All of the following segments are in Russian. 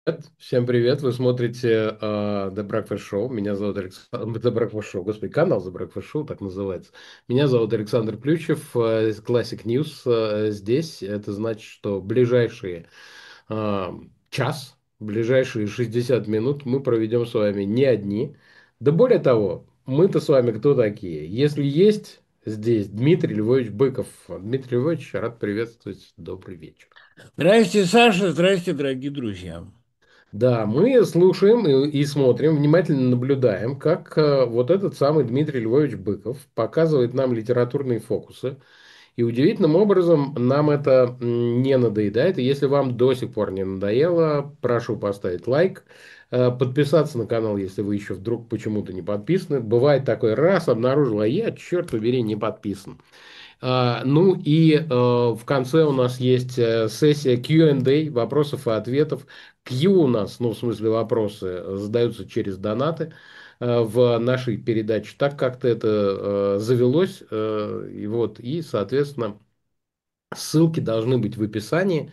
Всем привет! Вы смотрите The Breakfast Show. Меня зовут Александр. The Breakfast Show. Господи, канал The Breakfast Show, так называется. Меня зовут Александр Плющев, Classic News. Здесь это значит, что ближайшие э, час, ближайшие 60 минут мы проведем с вами не одни. Да более того, мы-то с вами кто такие? Если есть здесь Дмитрий Львович Быков. Дмитрий Львович, рад приветствовать. Добрый вечер. Здрасте, Саша, здрасте, дорогие друзья. Да, мы слушаем и смотрим, внимательно наблюдаем, как вот этот самый Дмитрий Львович Быков показывает нам литературные фокусы. И удивительным образом нам это не надоедает. И если вам до сих пор не надоело, прошу поставить лайк, подписаться на канал, если вы еще вдруг почему-то не подписаны. Бывает такой раз, обнаружил, а я, черт побери, не подписан. Ну и в конце у нас есть сессия Q&A, вопросов и ответов. Q у нас, ну в смысле вопросы, задаются через донаты в нашей передаче. Так как-то это завелось. И, соответственно, ссылки должны быть в описании.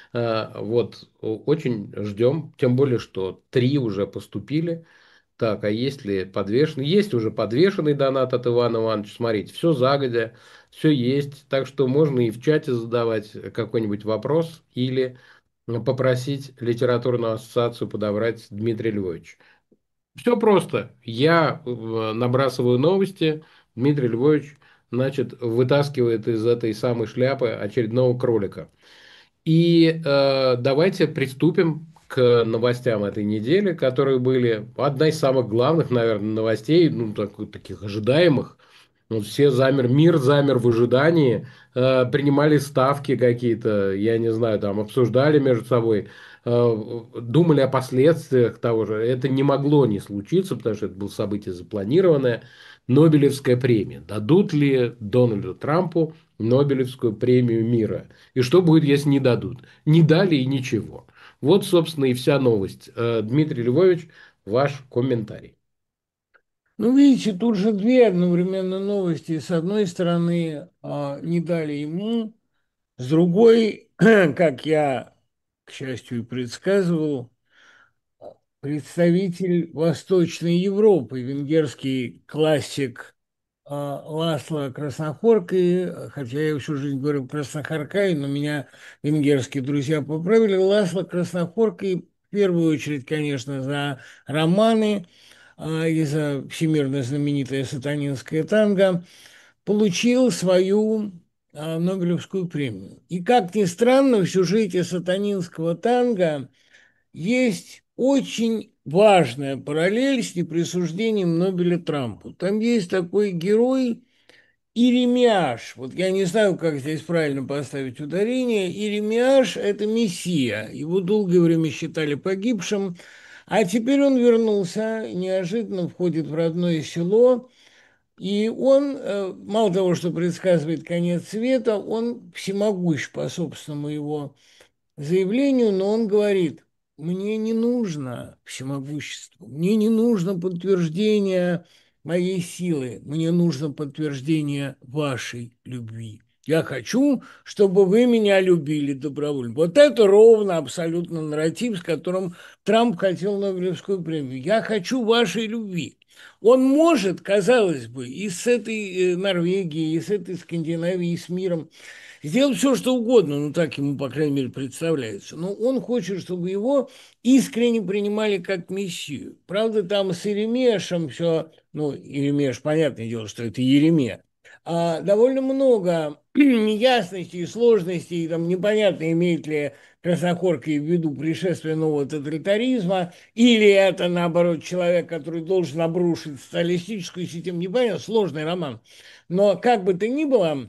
Очень ждем, тем более, что 3 уже поступили. Так, а есть ли подвешенный? Есть уже подвешенный донат от Ивана Ивановича. Смотрите, все загодя, все есть. Так что можно и в чате задавать какой-нибудь вопрос или попросить литературную ассоциацию подобрать Дмитрия Львовича. Все просто. Я набрасываю новости, Дмитрий Львович, значит, вытаскивает из этой самой шляпы очередного кролика. И давайте приступим к новостям этой недели, которые были одна из самых главных, наверное, новостей, ну, таких ожидаемых. Вот все мир замер в ожидании, принимали ставки какие-то, я не знаю, там обсуждали между собой, думали о последствиях того же. Это не могло не случиться, потому что это было событие запланированное. Нобелевская премия. Дадут ли Дональду Трампу Нобелевскую премию мира? И что будет, если не дадут? Не дали и ничего. Вот, собственно, и вся новость. Дмитрий Львович, ваш комментарий. Ну, видите, тут же две одновременно новости. С одной стороны, не дали ему, с другой, как я, к счастью, и предсказывал, представитель Восточной Европы, венгерский классик Ласло Краснохоркой, хотя я всю жизнь говорю Краснохоркай, но меня венгерские друзья поправили. Ласло Краснохоркой в первую очередь, конечно, за романы и за всемирно знаменитое сатанинское танго, получил свою Нобелевскую премию. И, как ни странно, в сюжете сатанинского танго есть очень важная параллель с неприсуждением Нобеля Трампу. Там есть такой герой Иеремиаш. Вот я не знаю, как здесь правильно поставить ударение. Иеремиаш – это мессия. Его долгое время считали погибшим, а теперь он вернулся, неожиданно входит в родное село, и он, мало того, что предсказывает конец света, он всемогущ по собственному его заявлению, но он говорит: мне не нужно всемогущество, мне не нужно подтверждение моей силы, мне нужно подтверждение вашей любви. Я хочу, чтобы вы меня любили добровольно. Вот это ровно абсолютно нарратив, с которым Трамп хотел Нобелевскую премию. Я хочу вашей любви. Он может, казалось бы, и с этой Норвегией, и с этой Скандинавией, и с миром сделать все, что угодно, ну так ему, по крайней мере, представляется. Но он хочет, чтобы его искренне принимали как мессию. Правда, там с Иеремешем все, ну, Иеремеш, понятное дело, что это Иеремия, довольно много неясностей, сложностей, там непонятно, имеет ли Краснохорка в виду пришествие нового тоталитаризма, или это, наоборот, человек, который должен обрушить социалистическую систему, непонятно, сложный роман. Но как бы то ни было,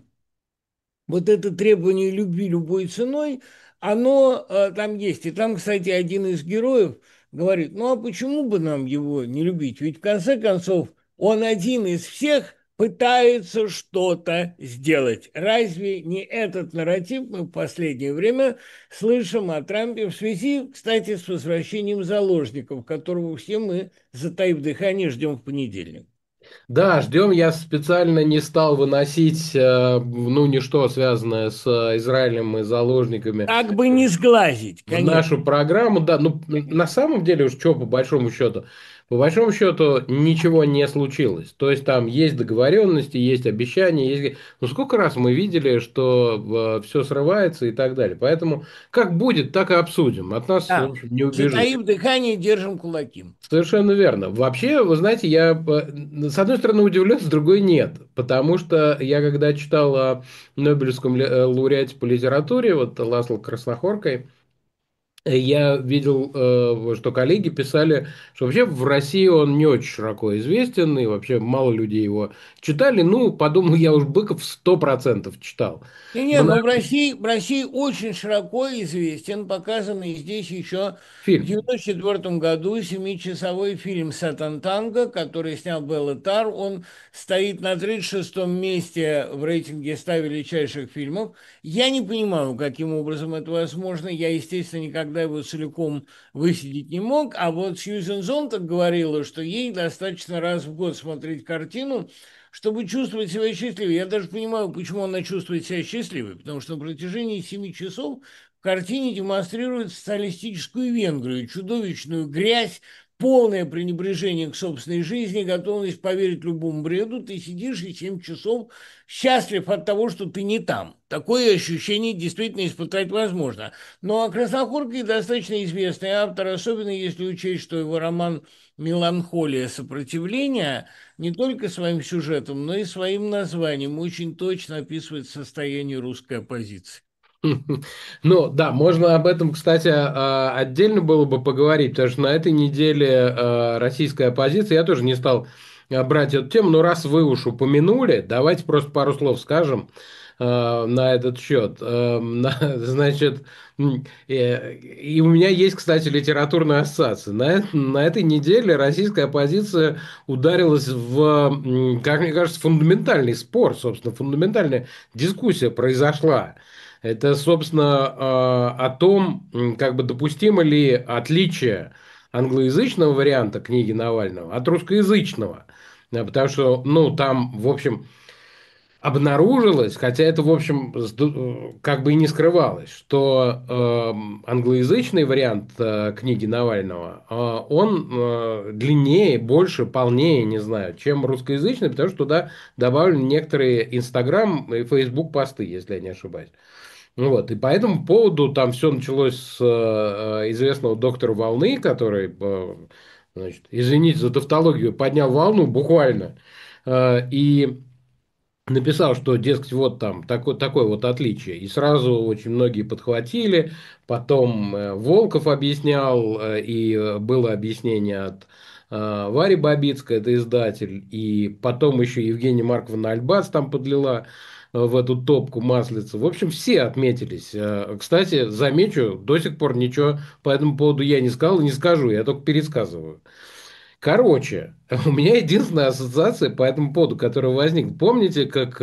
вот это требование любви любой ценой, оно там есть. И там, кстати, один из героев говорит: ну а почему бы нам его не любить? Ведь в конце концов он один из всех пытается что-то сделать. Разве не этот нарратив мы в последнее время слышим о Трампе в связи, кстати, с возвращением заложников, которого все мы, затаив дыхание, ждем в понедельник? Да, ждем. Я специально не стал выносить, ну, ничто связанное с Израилем и заложниками Как бы не сглазить, в конечно. нашу программу. Да, ну, на самом деле, уж что, по большому счету ничего не случилось. То есть там есть договоренности, есть обещания, есть... Ну, сколько раз мы видели, что все срывается и так далее. Поэтому как будет, так и обсудим. От нас, в Да. общем, не убежит. Затаив дыхание, держим кулаки. Совершенно верно. Вообще, вы знаете, я с одной стороны удивлен, с другой нет. Потому что я когда читал о Нобелевском лауреате по литературе, вот Ласло Краснохоркой, я видел, что коллеги писали, что вообще в России он не очень широко известен, и вообще мало людей его читали. Ну, подумал я, уж Быков 100% читал. Не, Но на но в России очень широко известен, показанный здесь еще в фильм. 1994 году семичасовой фильм «Сатантанго», который снял Белла Тар. Он стоит на 36-м месте в рейтинге 100 величайших фильмов. Я не понимаю, каким образом это возможно. Я, естественно, никогда его целиком высидеть не мог. А вот Сьюзен Зонтак говорила, что ей достаточно раз в год смотреть картину, чтобы чувствовать себя счастливой. Я даже понимаю, почему она чувствует себя счастливой, потому что на протяжении 7 часов в картине демонстрирует социалистическую Венгрию, чудовищную грязь, полное пренебрежение к собственной жизни, готовность поверить любому бреду. Ты сидишь и 7 часов счастлив от того, что ты не там. Такое ощущение действительно испытать возможно. Но Краснохорский достаточно известный автор, особенно если учесть, что его роман «Меланхолия сопротивления» не только своим сюжетом, но и своим названием очень точно описывает состояние русской оппозиции. Ну, да, можно об этом, кстати, отдельно было бы поговорить, потому что на этой неделе российская оппозиция, я тоже не стал брать эту тему, но раз вы уж упомянули, давайте просто пару слов скажем на этот счет. Значит, и у меня есть, кстати, литературная ассоциация. На этой неделе российская оппозиция ударилась как мне кажется, фундаментальный спор, собственно, фундаментальная дискуссия произошла. Это, собственно, о том, как бы допустимо ли отличие англоязычного варианта книги Навального от русскоязычного. Потому что, ну, там, в общем, обнаружилось, хотя это, в общем, как бы и не скрывалось, что англоязычный вариант книги Навального, он длиннее, больше, полнее, не знаю, чем русскоязычный, потому что туда добавлены некоторые Инстаграм и Фейсбук посты, если я не ошибаюсь. Ну вот, и по этому поводу там все началось с известного доктора волны, который, значит, извините за тавтологию, поднял волну буквально. И написал, что, дескать, вот там такое вот отличие. И сразу очень многие подхватили. Потом Волков объяснял, и было объяснение от Вари Бабицкой, это издатель. И потом еще Евгения Марковна Альбац там подлила в эту топку маслица. В общем, все отметились. Кстати, замечу, до сих пор ничего по этому поводу я не сказал и не скажу, я только пересказываю. Короче, у меня единственная ассоциация по этому поводу, которая возникла. Помните, как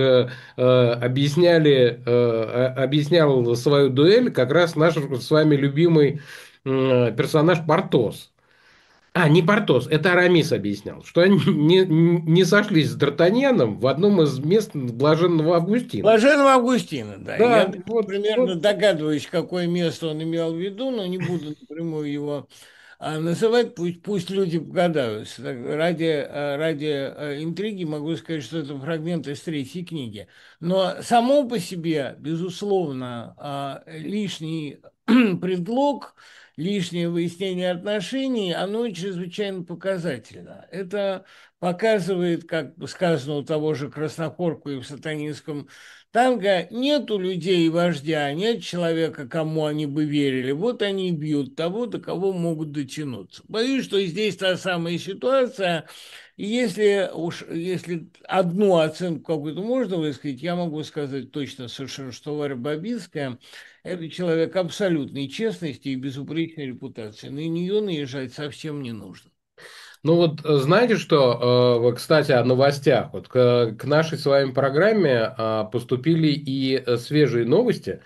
объяснял свою дуэль как раз наш с вами любимый персонаж Портос? А, не Портос, это Арамис объяснял, что они не сошлись с Д'Артаньяном в одном из мест Блаженного Августина. Блаженного Августина, да. Я Да, даже вот. примерно догадываюсь, какое место он имел в виду, но не буду напрямую его называть, пусть люди догадаются. Ради интриги могу сказать, что это фрагмент из третьей книги. Но само по себе, безусловно, лишний предлог, лишнее выяснение отношений, оно чрезвычайно показательно. Это показывает, как сказано у того же Краснохорку и в сатанинском танго, нету людей и вождя, нет человека, кому они бы верили. Вот они и бьют того, до кого могут дотянуться. Боюсь, что здесь та самая ситуация. И если одну оценку какую-то можно высказать, я могу сказать точно совершенно, что Варя Бабинская – это человек абсолютной честности и безупречной репутации. На нее наезжать совсем не нужно. Ну вот, знаете что, вот, кстати, о новостях. Вот к нашей с вами программе поступили и свежие новости.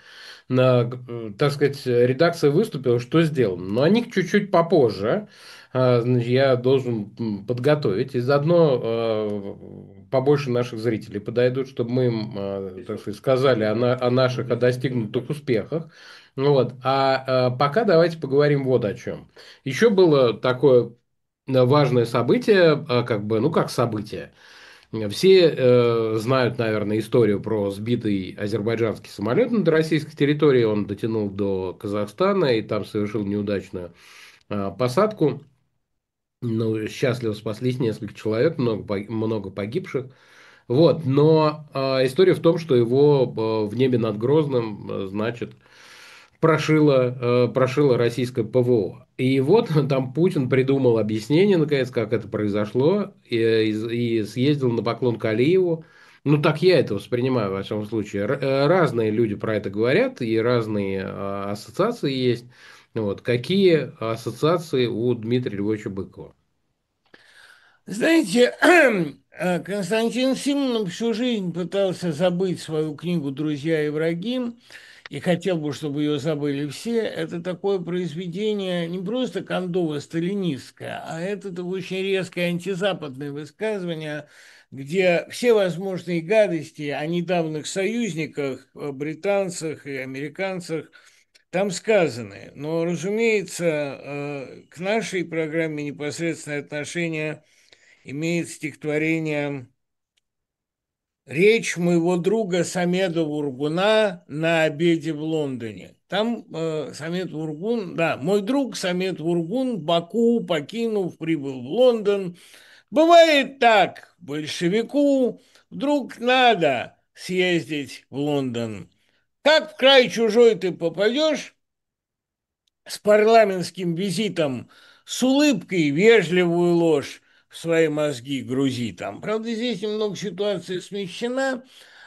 так сказать, редакция выступила, что сделано. Но о них чуть-чуть попозже. Значит, я должен подготовить. И заодно побольше наших зрителей подойдут, чтобы мы им, так сказать, сказали о наших о достигнутых успехах. Ну вот. Пока давайте поговорим вот о чем. Еще было такое важное событие, как бы, ну как событие. Все знают, наверное, историю про сбитый азербайджанский самолет над российской территорией. Он дотянул до Казахстана и там совершил неудачную посадку. Ну, счастливо спаслись несколько человек, много погибших. Вот, но история в том, что его в небе над Грозным, значит, прошило российское ПВО. И вот там Путин придумал объяснение, наконец, как это произошло, и съездил на поклон к Алиеву. Ну, так я это воспринимаю, во всяком случае. Разные люди про это говорят, и разные ассоциации есть. Вот. Какие ассоциации у Дмитрия Львовича Быкова? Знаете, Константин Симонов всю жизнь пытался забыть свою книгу «Друзья и враги», и хотел бы, чтобы ее забыли все. Это такое произведение не просто кондово-сталинистское, а это очень резкое антизападное высказывание, где все возможные гадости о недавних союзниках, о британцах и американцах там сказаны. Но, разумеется, к нашей программе непосредственное отношение имеет стихотворение «Речь моего друга Самеда Вургуна на обеде в Лондоне». Там Самед Вургун, да, мой друг Самед Вургун, Баку покинув, прибыл в Лондон. Бывает так, большевику вдруг надо съездить в Лондон. Как в край чужой ты попадешь, с парламентским визитом, с улыбкой вежливую ложь в свои мозги грузи там. Правда, здесь немного ситуация смещена,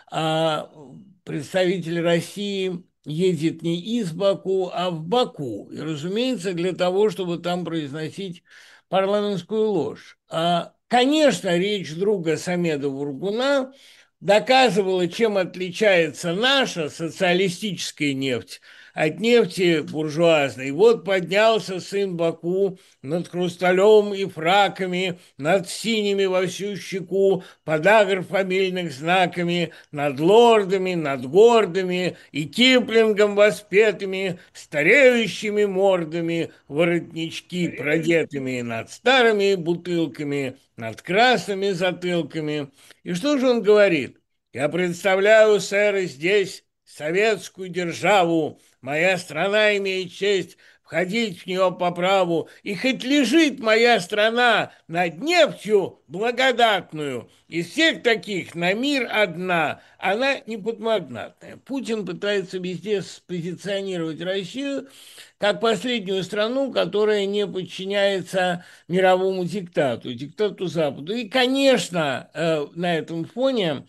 а представитель России едет не из Баку, а в Баку. И, разумеется, для того, чтобы там произносить парламентскую ложь. Конечно, речь друга Самеда Вургуна доказывала, чем отличается наша социалистическая нефть от нефти буржуазной. Вот поднялся сын Баку над хрусталем и фраками, над синими во всю щеку, подагр фамильных знаками, над лордами, над гордыми и Киплингом воспетыми, стареющими мордами, воротнички продетыми над старыми бутылками, над красными затылками. И что же он говорит? Я представляю, сэр, здесь советскую державу. Моя страна имеет честь входить в нее по праву, и хоть лежит моя страна над нефтью благодатную, из всех таких на мир одна, она не подмагнатная. Путин пытается везде спозиционировать Россию как последнюю страну, которая не подчиняется мировому диктату, диктату Западу. И, конечно, на этом фоне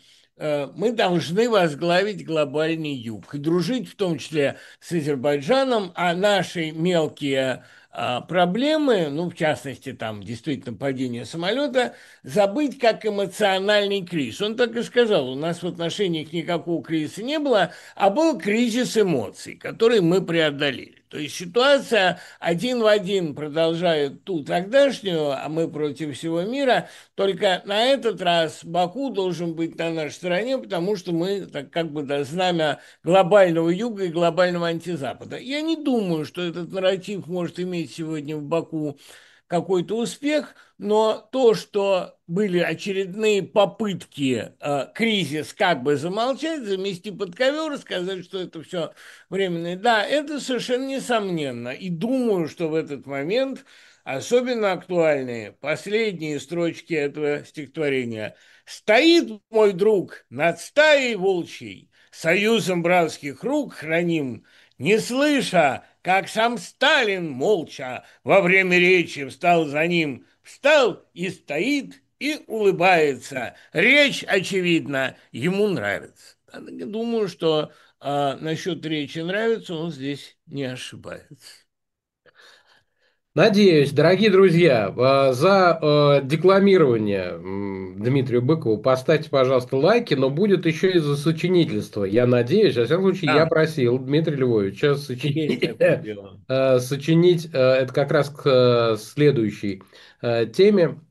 мы должны возглавить глобальный юг и дружить в том числе с Азербайджаном, а наши мелкие проблемы, ну, в частности, там действительно падение самолета, забыть как эмоциональный кризис. Он так и сказал, у нас в отношениях никакого кризиса не было, а был кризис эмоций, который мы преодолели. То есть ситуация один в один продолжает ту тогдашнюю, а мы против всего мира, только на этот раз Баку должен быть на нашей стороне, потому что мы так как бы да, знамя глобального юга и глобального антизапада. Я не думаю, что этот нарратив может иметь сегодня в Баку какой-то успех, но то, что были очередные попытки кризис как бы замолчать, замести под ковер, сказать, что это все временное, да, это совершенно несомненно. И думаю, что в этот момент особенно актуальные последние строчки этого стихотворения. «Стоит мой друг над стаей волчьей, союзом братских рук храним, не слыша, как сам Сталин молча во время речи встал за ним, встал и стоит, и улыбается. Речь, очевидно, ему нравится». Я думаю, что насчет речи нравится, он здесь не ошибается. Надеюсь, дорогие друзья, за декламирование Дмитрию Быкову поставьте, пожалуйста, лайки, но будет еще и за сочинительство. Я надеюсь, во всяком случае, я А, просил Дмитрия Львовича есть сочинить, такое дело. сочинить это как раз к следующей теме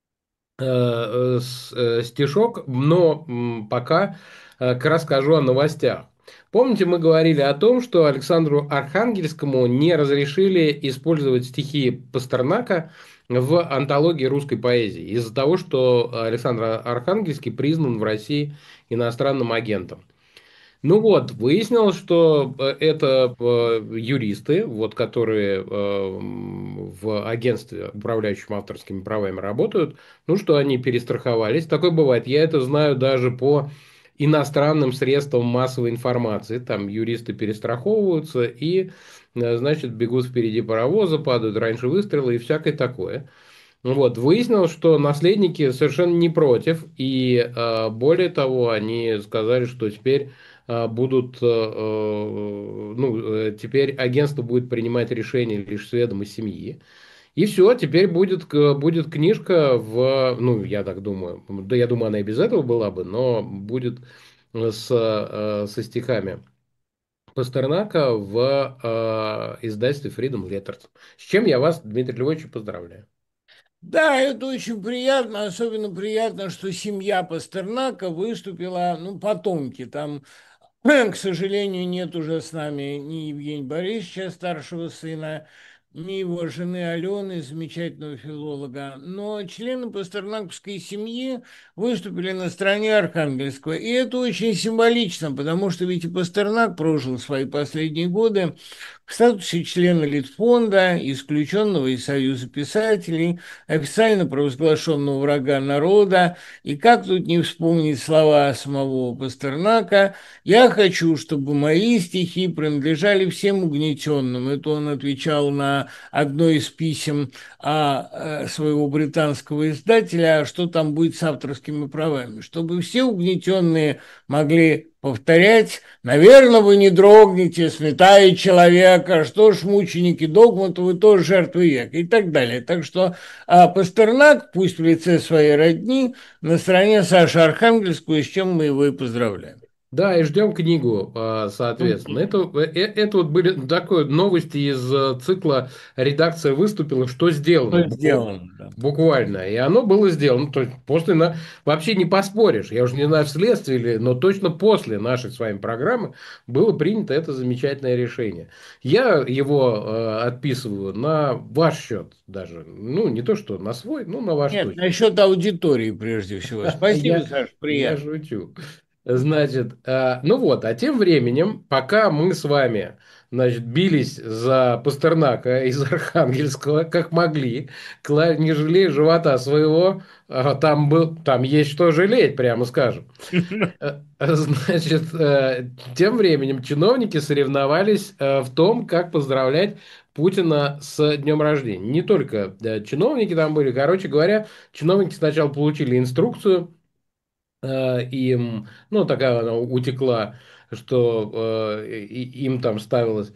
стишок, но пока расскажу о новостях. Помните, мы говорили о том, что Александру Архангельскому не разрешили использовать стихи Пастернака в антологии русской поэзии из-за того, что Александр Архангельский признан в России иностранным агентом. Ну вот, выяснилось, что это юристы, вот, которые в агентстве, управляющем авторскими правами, работают, ну, что они перестраховались. Такое бывает. Я это знаю даже по иностранным средствам массовой информации. Там юристы перестраховываются и, значит, бегут впереди паровоза, падают раньше выстрела и всякое такое. Вот, выяснилось, что наследники совершенно не против, и более того, они сказали, что теперь будут, ну, теперь агентство будет принимать решения лишь с ведома семьи. И все, теперь будет книжка ну, я так думаю, да я думаю, она и без этого была бы, но будет со стихами Пастернака в издательстве Freedom Letters. С чем я вас, Дмитрий Львович, поздравляю. Да, это очень приятно, особенно приятно, что семья Пастернака выступила, ну, потомки, там, к сожалению, нет уже с нами ни Евгения Борисовича, старшего сына, ни его жены Алены, замечательного филолога, но члены пастернаковской семьи выступили на стороне Архангельского, и это очень символично, потому что ведь и Пастернак прожил свои последние годы в статусе члена Литфонда, исключенного из Союза писателей, официально провозглашенного врага народа. И как тут не вспомнить слова самого Пастернака: «Я хочу, чтобы мои стихи принадлежали всем угнетенным». Это он отвечал на одно из писем своего британского издателя, а что там будет с авторскими правами. Чтобы все угнетенные могли повторять: «Наверное, вы не дрогнете, сметая человека, что ж, мученики догмата, вы тоже жертвы века», и так далее. Так что Пастернак, пусть в лице своей родни, на стороне Саши Архангельского, с чем мы его и поздравляем. Да, и ждем книгу, соответственно. Это вот были такой новости из цикла «Редакция выступила, что сделано?» Что сделано, да. Буквально. И оно было сделано. То есть вообще не поспоришь. Я уже не знаю, вследствие или, но точно после нашей с вами программы было принято это замечательное решение. Я его отписываю на ваш счет даже. Ну, не то, что на свой, но на ваш Нет, точно. насчет аудитории прежде всего. Спасибо, Я, Саш, я приятно. шучу. Значит, ну вот, а тем временем, пока мы с вами, значит, бились за Пастернака из Архангельского, как могли, не жалея живота своего, там есть что жалеть, прямо скажем. Значит, тем временем чиновники соревновались в том, как поздравлять Путина с днем рождения. Не только чиновники там были, короче говоря, чиновники сначала получили инструкцию, им, ну, такая она утекла, что им там ставилась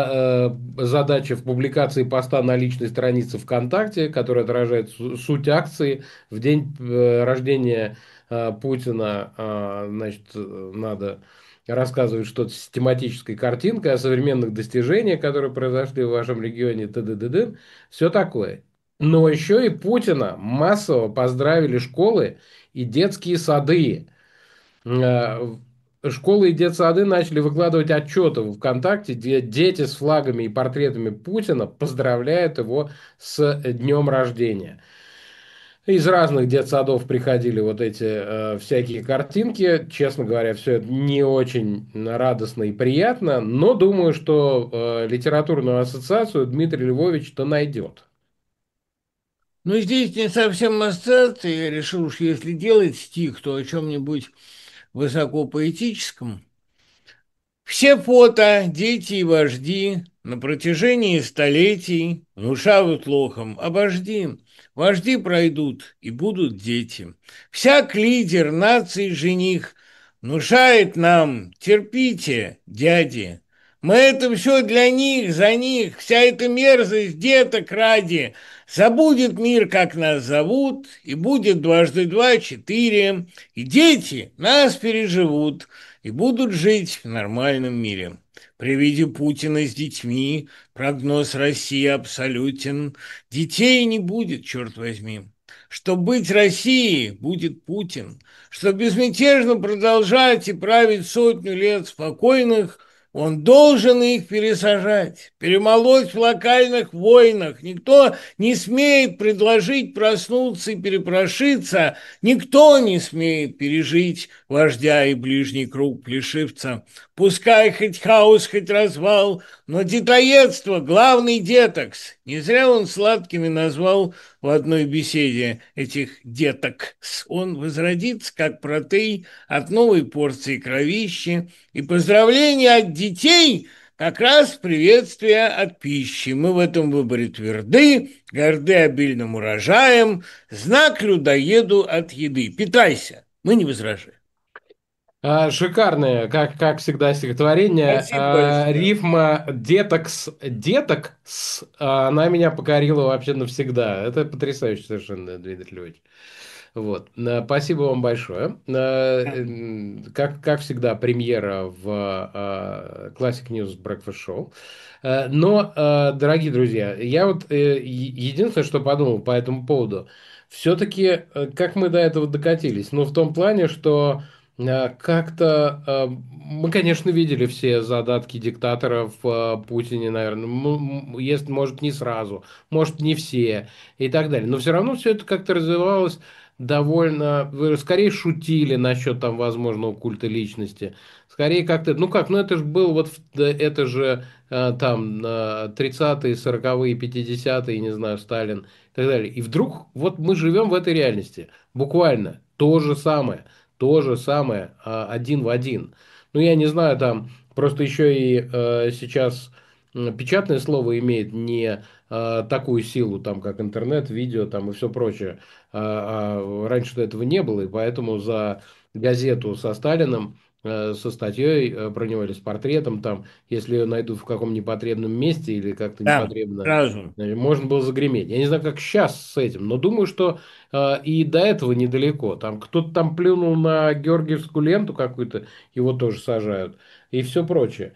задача в публикации поста на личной странице ВКонтакте, которая отражает суть акции. В день рождения Путина, значит, надо рассказывать что-то с тематической картинкой о современных достижениях, которые произошли в вашем регионе, т.д. Все такое. Но еще и Путина массово поздравили школы и детские сады. Э, Школы и детсады начали выкладывать отчеты в ВКонтакте, где дети с флагами и портретами Путина поздравляют его с днем рождения. Из разных детсадов приходили вот эти всякие картинки. Честно говоря, все это не очень радостно и приятно, но думаю, что литературную ассоциацию Дмитрий Львович-то найдет. Ну, здесь не совсем ассоциация. Я решил, уж если делать стих, то о чем-нибудь высокопоэтическом. Все фото, дети и вожди на протяжении столетий внушают лохам: обожди, вожди пройдут и будут дети. Всяк лидер нации жених внушает нам: терпите, дяди. Мы это все для них, за них, вся эта мерзость деток ради. Забудет мир, как нас зовут, и будет дважды два четыре, и дети нас переживут и будут жить в нормальном мире. При виде Путина с детьми прогноз России абсолютен. Детей не будет, черт возьми. Чтоб быть Россией, будет Путин. Чтоб безмятежно продолжать и править сотню лет спокойных, он должен их пересажать, перемолоть в локальных войнах. Никто не смеет предложить проснуться и перепрошиться. Никто не смеет пережить вождя и ближний круг плешивца. Пускай хоть хаос, хоть развал, но детоедство — главный детокс. Не зря он сладкими назвал в одной беседе этих детокс. Он возродится, как протей, от новой порции кровищи. И поздравления от детей — как раз приветствие от пищи. Мы в этом выборе тверды, горды обильным урожаем, знак людоеду от еды. Питайся, мы не возражаем. Шикарное, как всегда, стихотворение. Спасибо большое. Рифма детокс, детокс, она меня покорила вообще навсегда. Это потрясающе совершенно, Дмитрий Львович. Вот. Спасибо вам большое. Как всегда, премьера в Classic News Breakfast Show. Но, дорогие друзья, я вот единственное, что подумал по этому поводу, все-таки как мы до этого докатились? Ну, в том плане, что как-то мы, конечно, видели все задатки диктаторов в Путине, наверное, если, может, не сразу, может, не все и так далее. Но все равно все это как-то развивалось довольно... Вы скорее шутили насчет там возможного культа личности. Скорее как-то... Ну как, ну это же был вот... Это же там 30-е, 40-е, 50-е, не знаю, Сталин и так далее. И вдруг вот мы живем в этой реальности. Буквально то же самое. То же самое, один в один. Ну, я не знаю, там просто еще и сейчас печатное слово имеет не такую силу, там, как интернет, видео там, и все прочее. Раньше этого не было, и поэтому за газету со Сталином, со статьей про него или с портретом, там, если ее найдут в каком непотребном месте или как-то Да, непотребно, сразу. можно было загреметь. Я не знаю, как сейчас с этим, но думаю, что и до этого недалеко. Там кто-то там плюнул на георгиевскую ленту какую-то, его тоже сажают, и все прочее.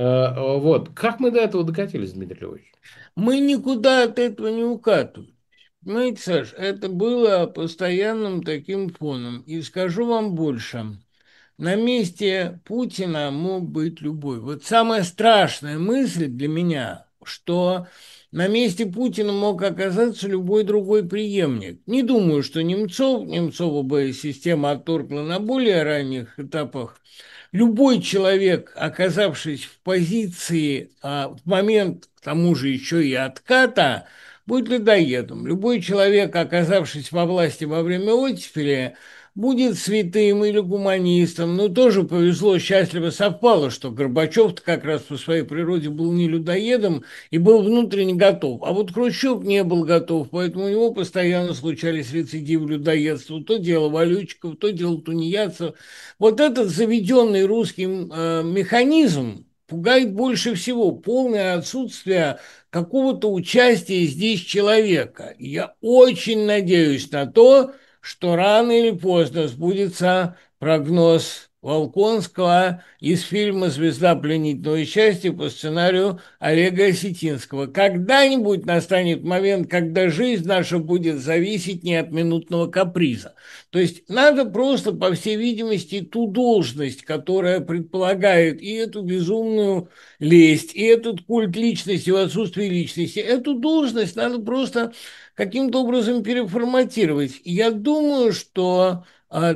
Вот. Как мы до этого докатились, Дмитрий Львович? Мы никуда от этого не укатываем. Понимаете, Саш, это было постоянным таким фоном. И скажу вам больше. На месте Путина мог быть любой. Вот самая страшная мысль для меня, что на месте Путина мог оказаться любой другой преемник. Не думаю, что Немцова бы система отторгла на более ранних этапах. Любой человек, оказавшись в позиции в момент, к тому же еще и отката, будет людоедом. Любой человек, оказавшись во власти во время оттепели, будет святым или гуманистом. Ну, тоже повезло, счастливо совпало, что Горбачев как раз по своей природе был не людоедом и был внутренне готов. А вот Хрущев не был готов, поэтому у него постоянно случались рецидивы людоедства. То дело валютчиков, то дело тунеядцев. Вот этот заведенный русским механизм пугает больше всего. Полное отсутствие какого-то участия здесь человека. И я очень надеюсь на то, что рано или поздно сбудется прогноз Волконского из фильма «Звезда пленительного счастья» по сценарию Олега Осетинского. Когда-нибудь настанет момент, когда жизнь наша будет зависеть не от минутного каприза. То есть надо просто, по всей видимости, ту должность, которая предполагает и эту безумную лесть, и этот культ личности в отсутствии личности, эту должность надо просто каким-то образом переформатировать. И я думаю, что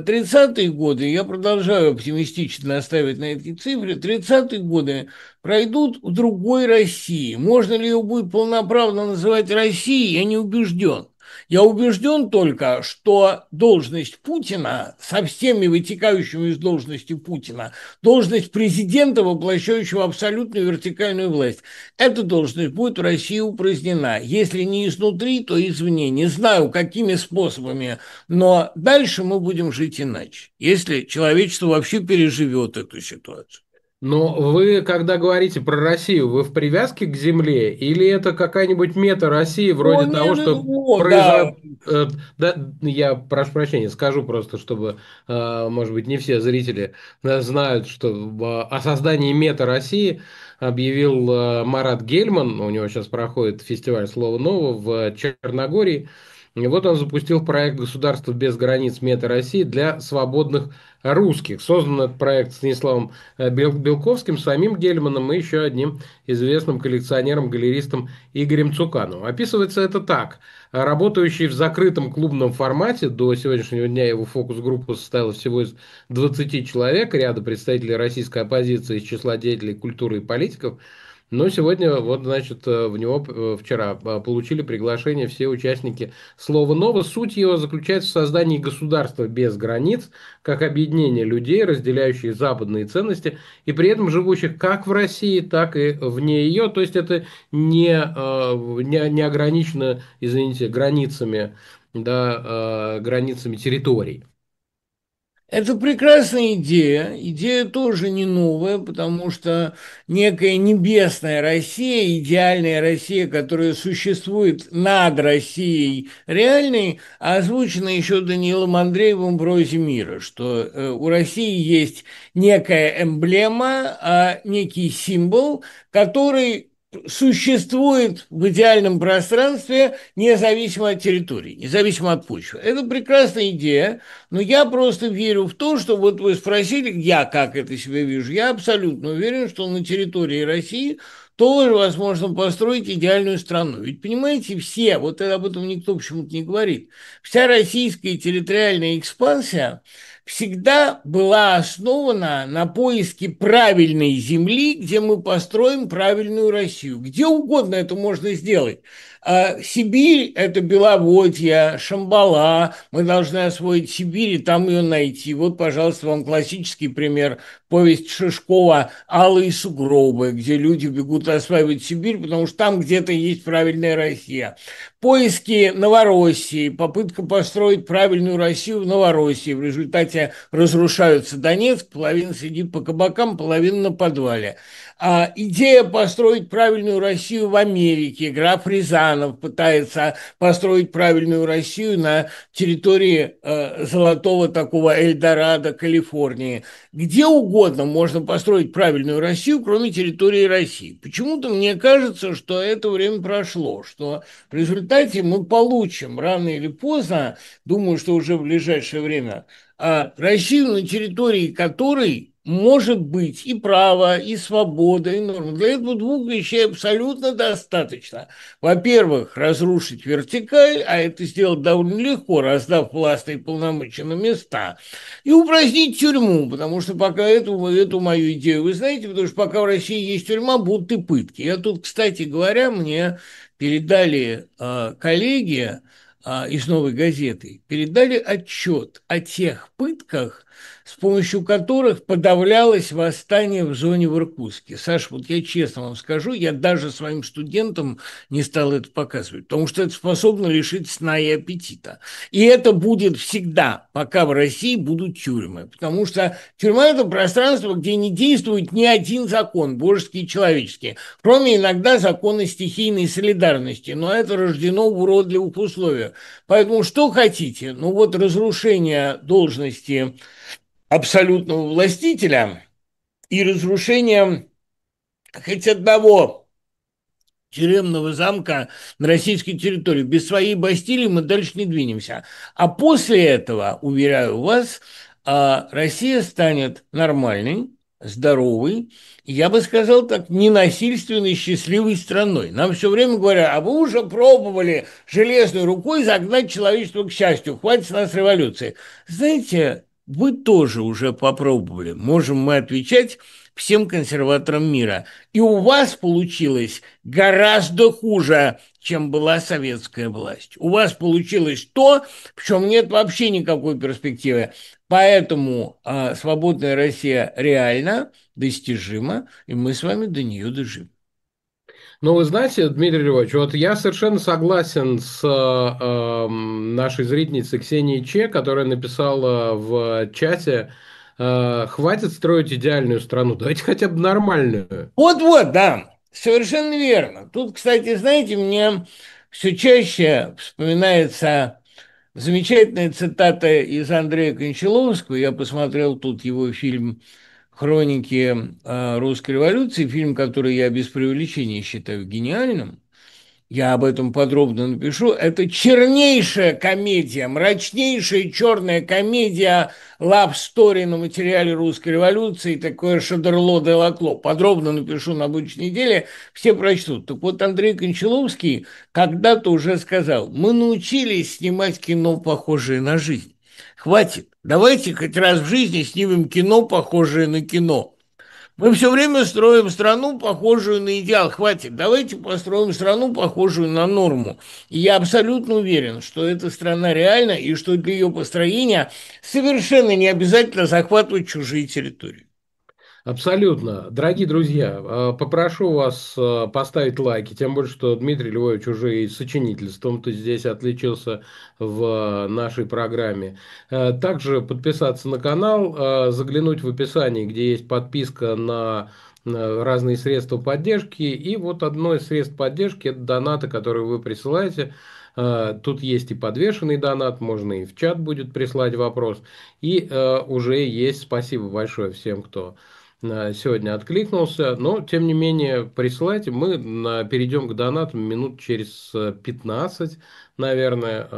30-е годы, я продолжаю оптимистично настаивать на этой цифре, 30-е годы пройдут в другой России. Можно ли ее будет полноправно называть Россией, я не убежден. Я убежден только, что должность Путина со всеми вытекающими из должности Путина, должность президента, воплощающего абсолютную вертикальную власть, эта должность будет в России упразднена. Если не изнутри, то извне. Не знаю, какими способами, но дальше мы будем жить иначе, если человечество вообще переживет эту ситуацию. Но вы, когда говорите про Россию, вы в привязке к земле или это какая-нибудь мета-Россия О, вроде того, нет, что да. Да, я прошу прощения, скажу просто, чтобы, может быть, не все зрители знают, что о создании мета-России объявил Марат Гельман, у него сейчас проходит фестиваль слова нового в Черногории. И вот он запустил проект «Государство без границ. Мета России» для свободных русских. Создан этот проект Станиславом Белковским, самим Гельманом и еще одним известным коллекционером-галеристом Игорем Цукановым. Описывается это так. Работающий в закрытом клубном формате, до сегодняшнего дня его фокус-группа состояла всего из 20 человек, ряда представителей российской оппозиции из числа деятелей культуры и политиков, но сегодня, вот, значит, в него вчера получили приглашение все участники слова «Ново». Суть его заключается в создании государства без границ, как объединение людей, разделяющих западные ценности, и при этом живущих как в России, так и вне ее. То есть это не ограничено, извините, границами, да, границами территорий. Это прекрасная идея. Идея тоже не новая, потому что некая небесная Россия, идеальная Россия, которая существует над Россией реальной, озвучена еще Даниилом Андреевым в «Розе мира», что у России есть некая эмблема, некий символ, который существует в идеальном пространстве независимо от территории, независимо от почвы. Это прекрасная идея, но я просто верю в то, что вот вы спросили, я как это себя вижу, я абсолютно уверен, что на территории России тоже возможно построить идеальную страну. Ведь, понимаете, все, вот об этом никто почему-то не говорит, вся российская территориальная экспансия всегда была основана на поиске правильной земли, где мы построим правильную Россию. Где угодно это можно сделать. Сибирь – это Беловодье, Шамбала. Мы должны освоить Сибирь и там ее найти. Вот, пожалуйста, вам классический пример. Повесть Шишкова «Алые сугробы», где люди бегут осваивать Сибирь, потому что там где-то есть правильная Россия. Поиски Новороссии, попытка построить правильную Россию в Новороссии. В результате разрушаются Донецк, половина сидит по кабакам, половина на подвале. Идея построить правильную Россию в Америке. Граф Рязанов пытается построить правильную Россию на территории золотого такого Эльдорадо, Калифорнии. Где угодно можно построить правильную Россию, кроме территории России. Почему-то мне кажется, что это время прошло, что в результате мы получим рано или поздно, думаю, что уже в ближайшее время, Россию, на территории которой может быть и право, и свобода, и норма. Для этого двух вещей абсолютно достаточно. Во-первых, разрушить вертикаль, а это сделать довольно легко, раздав власти и полномочия на места, и упразднить тюрьму, потому что пока эту мою идею вы знаете, потому что пока в России есть тюрьма, будут и пытки. Я тут, кстати говоря, мне передали коллеги из «Новой газеты», передали отчет о тех пытках, с помощью которых подавлялось восстание в зоне в Иркутске. Саша, вот я честно вам скажу, я даже своим студентам не стал это показывать, потому что это способно лишить сна и аппетита. И это будет всегда, пока в России будут тюрьмы, потому что тюрьма – это пространство, где не действует ни один закон, божеский и человеческий, кроме иногда закона стихийной солидарности, но это рождено в уродливых условиях. Поэтому что хотите? Ну вот разрушение должности абсолютного властителя и разрушение хоть одного тюремного замка на российской территории. Без своей Бастилии мы дальше не двинемся. А после этого, уверяю вас, Россия станет нормальной, здоровой, и я бы сказал так, ненасильственной, счастливой страной. Нам все время говорят, а вы уже пробовали железной рукой загнать человечество к счастью, хватит с нас революции. Знаете, вы тоже уже попробовали, можем мы отвечать всем консерваторам мира. И у вас получилось гораздо хуже, чем была советская власть. У вас получилось то, в чем нет вообще никакой перспективы. Поэтому свободная Россия реально достижима, и мы с вами до нее доживем. Ну, вы знаете, Дмитрий Львович, вот я совершенно согласен с нашей зрительницей Ксенией Че, которая написала в чате Хватит строить идеальную страну, давайте хотя бы нормальную. Вот-вот, да, совершенно верно. Тут, кстати, знаете, мне все чаще вспоминается замечательная цитата из Андрея Кончаловского. Я посмотрел тут его фильм «Хроники русской революции», фильм, который я без преувеличения считаю гениальным. Я об этом подробно напишу. Это чернейшая комедия, мрачнейшая черная комедия love story на материале русской революции, такое Шодерло де Лакло. Подробно напишу на будущей неделе, все прочтут. Так вот, Андрей Кончаловский когда-то уже сказал: мы научились снимать кино, похожее на жизнь. Хватит, давайте хоть раз в жизни снимем кино, похожее на кино. Мы все время строим страну, похожую на идеал. Хватит, давайте построим страну, похожую на норму. И я абсолютно уверен, что эта страна реальна, и что для ее построения совершенно не обязательно захватывать чужие территории. Абсолютно. Дорогие друзья, попрошу вас поставить лайки, тем более, что Дмитрий Львович уже и сочинительством-то здесь отличился в нашей программе. Также подписаться на канал, заглянуть в описание, где есть подписка на разные средства поддержки. И вот одно из средств поддержки – это донаты, которые вы присылаете. Тут есть и подвешенный донат, можно и в чат будет прислать вопрос. И уже есть, спасибо большое всем, кто сегодня откликнулся, но тем не менее присылайте, мы перейдем к донатам минут через 15, наверное,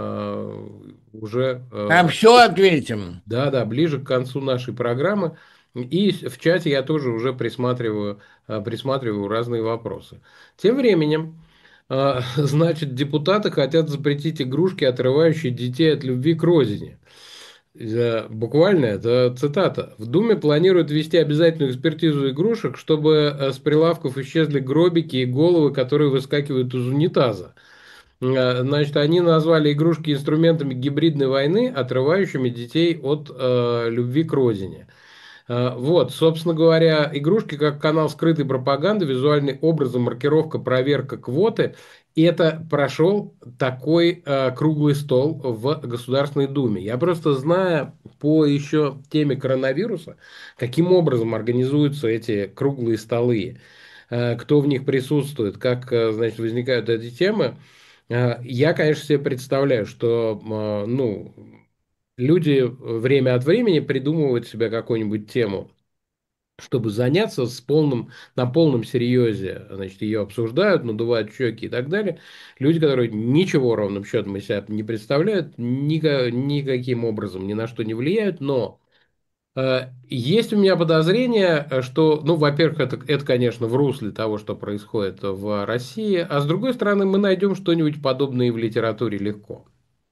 уже, На все ответим. да-да, ближе к концу нашей программы. И в чате я тоже уже присматриваю разные вопросы. Тем временем, значит, депутаты хотят запретить игрушки, отрывающие детей от любви к родине. Буквально, это цитата. В Думе планируют ввести обязательную экспертизу игрушек, чтобы с прилавков исчезли гробики и головы, которые выскакивают из унитаза. Значит, они назвали игрушки инструментами гибридной войны, отрывающими детей от любви к родине. Вот, собственно говоря, игрушки как канал скрытой пропаганды, визуальный образ, маркировка, проверка, квоты. И это прошел такой круглый стол в Государственной Думе. Я просто знаю по еще теме коронавируса, каким образом организуются эти круглые столы, кто в них присутствует, как, значит, возникают эти темы. Я, конечно, себе представляю, что, ну, люди время от времени придумывают себе какую-нибудь тему, чтобы заняться на полном серьезе, значит, ее обсуждают, надувают щеки и так далее. Люди, которые ничего ровным счетом из себя не представляют, никаким образом ни на что не влияют, но есть у меня подозрение, что, ну, во-первых, это, конечно, в русле того, что происходит в России, а с другой стороны, мы найдем что-нибудь подобное и в литературе легко.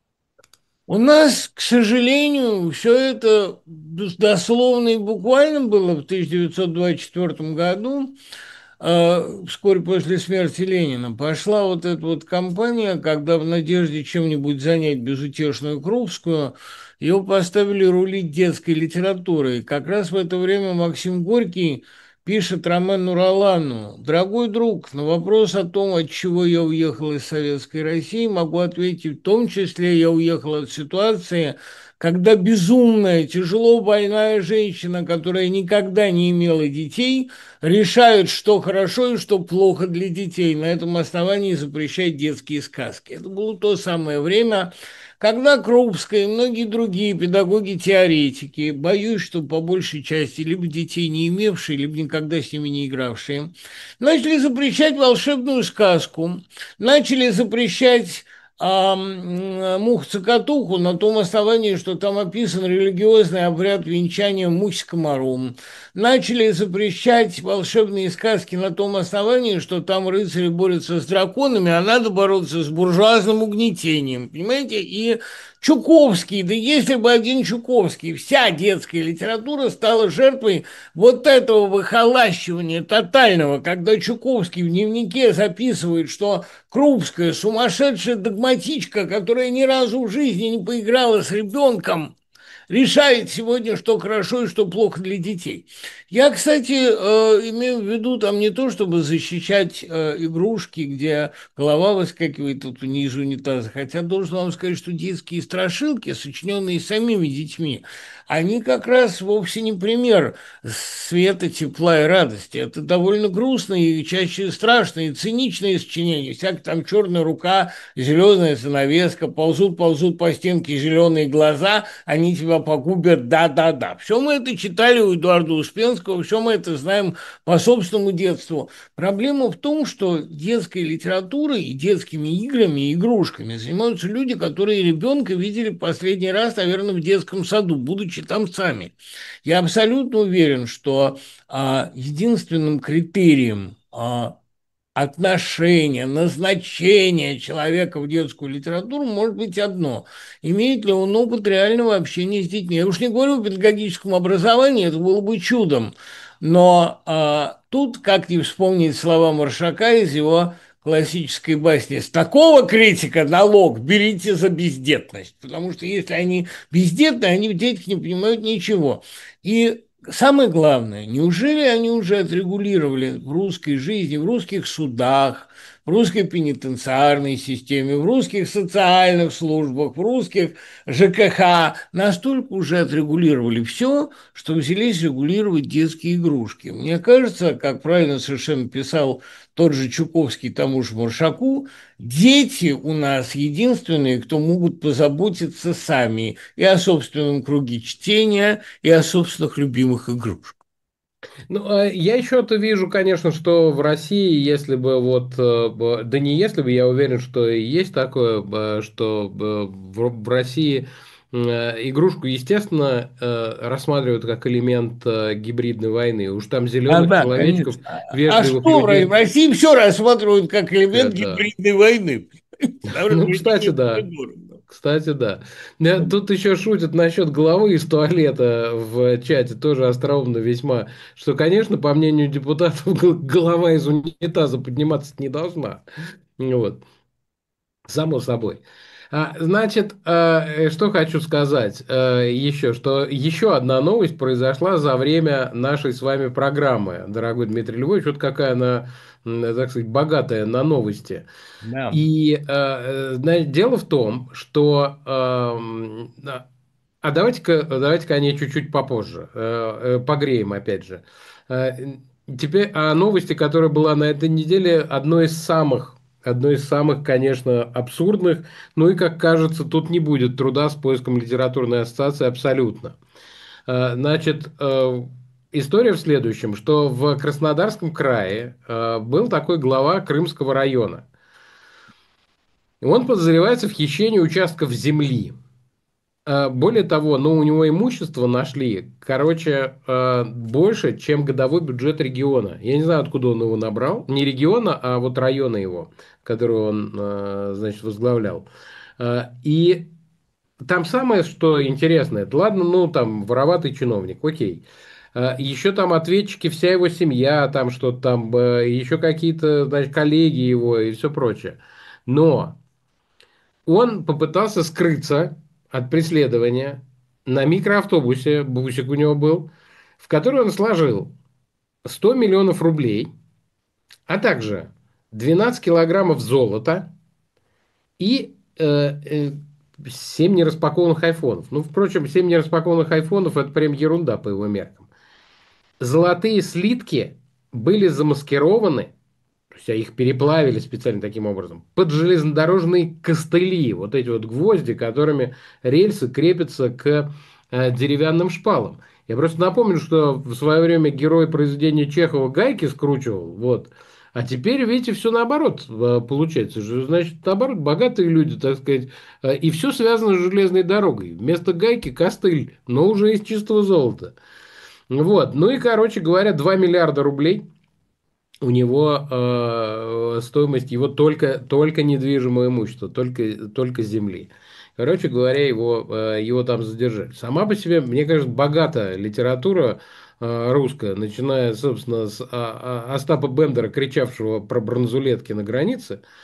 У нас, к сожалению, все это дословно и буквально было в 1924 году. Вскоре после смерти Ленина пошла вот эта вот кампания, когда в надежде чем-нибудь занять безутешную Крупскую, ее поставили рулить детской литературой. Как раз в это время Максим Горький пишет Ромену Ролану: «Дорогой друг, на вопрос о том, от чего я уехал из Советской России, могу ответить: в том числе я уехал от ситуации, когда безумная, тяжело больная женщина, которая никогда не имела детей, решают, что хорошо и что плохо для детей. На этом основании запрещать детские сказки». Это было то самое время, когда Крупская и многие другие педагоги-теоретики, боюсь, что по большей части либо детей не имевшие, либо никогда с ними не игравшие, начали запрещать волшебную сказку, начали запрещать мух-цокотуху на том основании, что там описан религиозный обряд венчания мух с комаром. Начали запрещать волшебные сказки на том основании, что там рыцари борются с драконами, а надо бороться с буржуазным угнетением. Понимаете? И Чуковский, да если бы один Чуковский, вся детская литература стала жертвой вот этого выхолащивания тотального, когда Чуковский в дневнике записывает, что Крупская сумасшедшая догматичка, которая ни разу в жизни не поиграла с ребенком, решает сегодня, что хорошо и что плохо для детей. Я, кстати, имею в виду там не то, чтобы защищать игрушки, где голова выскакивает тут ниже унитаза, хотя должен вам сказать, что детские страшилки, сочиненные самими детьми, они как раз вовсе не пример света, тепла и радости. Это довольно грустные и чаще страшные, циничные сочинения. Всякая там черная рука, зеленая занавеска, ползут по стенке зеленые глаза, они тебя погубят, да-да-да. Все мы это читали у Эдуарда Успенского, все мы это знаем по собственному детству. Проблема в том, что детской литературой и детскими играми и игрушками занимаются люди, которые ребенка видели последний раз, наверное, в детском саду, будучи там сами. Я абсолютно уверен, что единственным критерием отношения, назначения человека в детскую литературу может быть одно. Имеет ли он опыт реального общения с детьми? Я уж не говорю о педагогическом образовании, это было бы чудом. Но тут, как не вспомнить слова Маршака из его классической басни: «С такого критика налог берите за бездетность». Потому что если они бездетны, они в детях не понимают ничего. И самое главное, неужели они уже отрегулировали в русской жизни, в русских судах, в русской пенитенциарной системе, в русских социальных службах, в русских ЖКХ, настолько уже отрегулировали все, что взялись регулировать детские игрушки. Мне кажется, как правильно совершенно писал тот же Чуковский тому же Маршаку, дети у нас единственные, кто могут позаботиться сами и о собственном круге чтения, и о собственных любимых игрушках. Ну, я еще-то вижу, конечно, что в России, если бы вот, да не если бы, я уверен, что и есть такое, что в России игрушку, естественно, рассматривают как элемент гибридной войны. Уж там А, зеленых да, человечков, конечно. вежливых Что в людей, России все рассматривают как элемент да. гибридной войны? Потому что Ну, кстати, Владимир да. Владимирович. Кстати, да. Тут еще шутят насчет головы из туалета в чате, тоже остроумно весьма, что, конечно, по мнению депутатов, голова из унитаза подниматься не должна. Вот. Само собой. Значит, что хочу сказать еще, что еще одна новость произошла за время нашей с вами программы, дорогой Дмитрий Львович. Вот какая она, так сказать, богатая на новости. Да, И дело в том, что давайте-ка о ней чуть-чуть попозже. Погреем опять же. Э, Теперь о новости, которая была на этой неделе, одной из самых, конечно, абсурдных. Ну и, как кажется, тут не будет труда с поиском литературной ассоциации абсолютно. Значит, история в следующем, что в Краснодарском крае был такой глава Крымского района. Он подозревается в хищении участков земли. Более того, ну, у него имущество нашли, короче, больше, чем годовой бюджет региона. Я не знаю, откуда он его набрал. Не региона, а вот района его, который он, значит, возглавлял. И там самое, что интересное, это ладно, ну, там, вороватый чиновник, окей. Еще там ответчики, вся его семья, там что-то там, еще какие-то, значит, коллеги его и все прочее. Но он попытался скрыться от преследования на микроавтобусе, бусик у него был, в который он сложил 100 миллионов рублей, а также 12 килограммов золота и 7 нераспакованных айфонов. Ну, впрочем, 7 нераспакованных айфонов – это прям ерунда по его меркам. Золотые слитки были замаскированы, то есть их переплавили специально таким образом, под железнодорожные костыли, вот эти вот гвозди, которыми рельсы крепятся к деревянным шпалам. Я просто напомню, что в свое время герой произведения Чехова гайки скручивал, вот. А теперь, видите, все наоборот получается. Значит, наоборот, богатые люди, так сказать, и все связано с железной дорогой. Вместо гайки костыль, но уже из чистого золота. Вот. Ну и, короче говоря, 2 миллиарда рублей у него стоимость его только недвижимого имущества, только земли. Короче говоря, его там задержали. Сама по себе, мне кажется, богатая литература русская, начиная, собственно, с Остапа Бендера, кричавшего про бронзулетки на границе,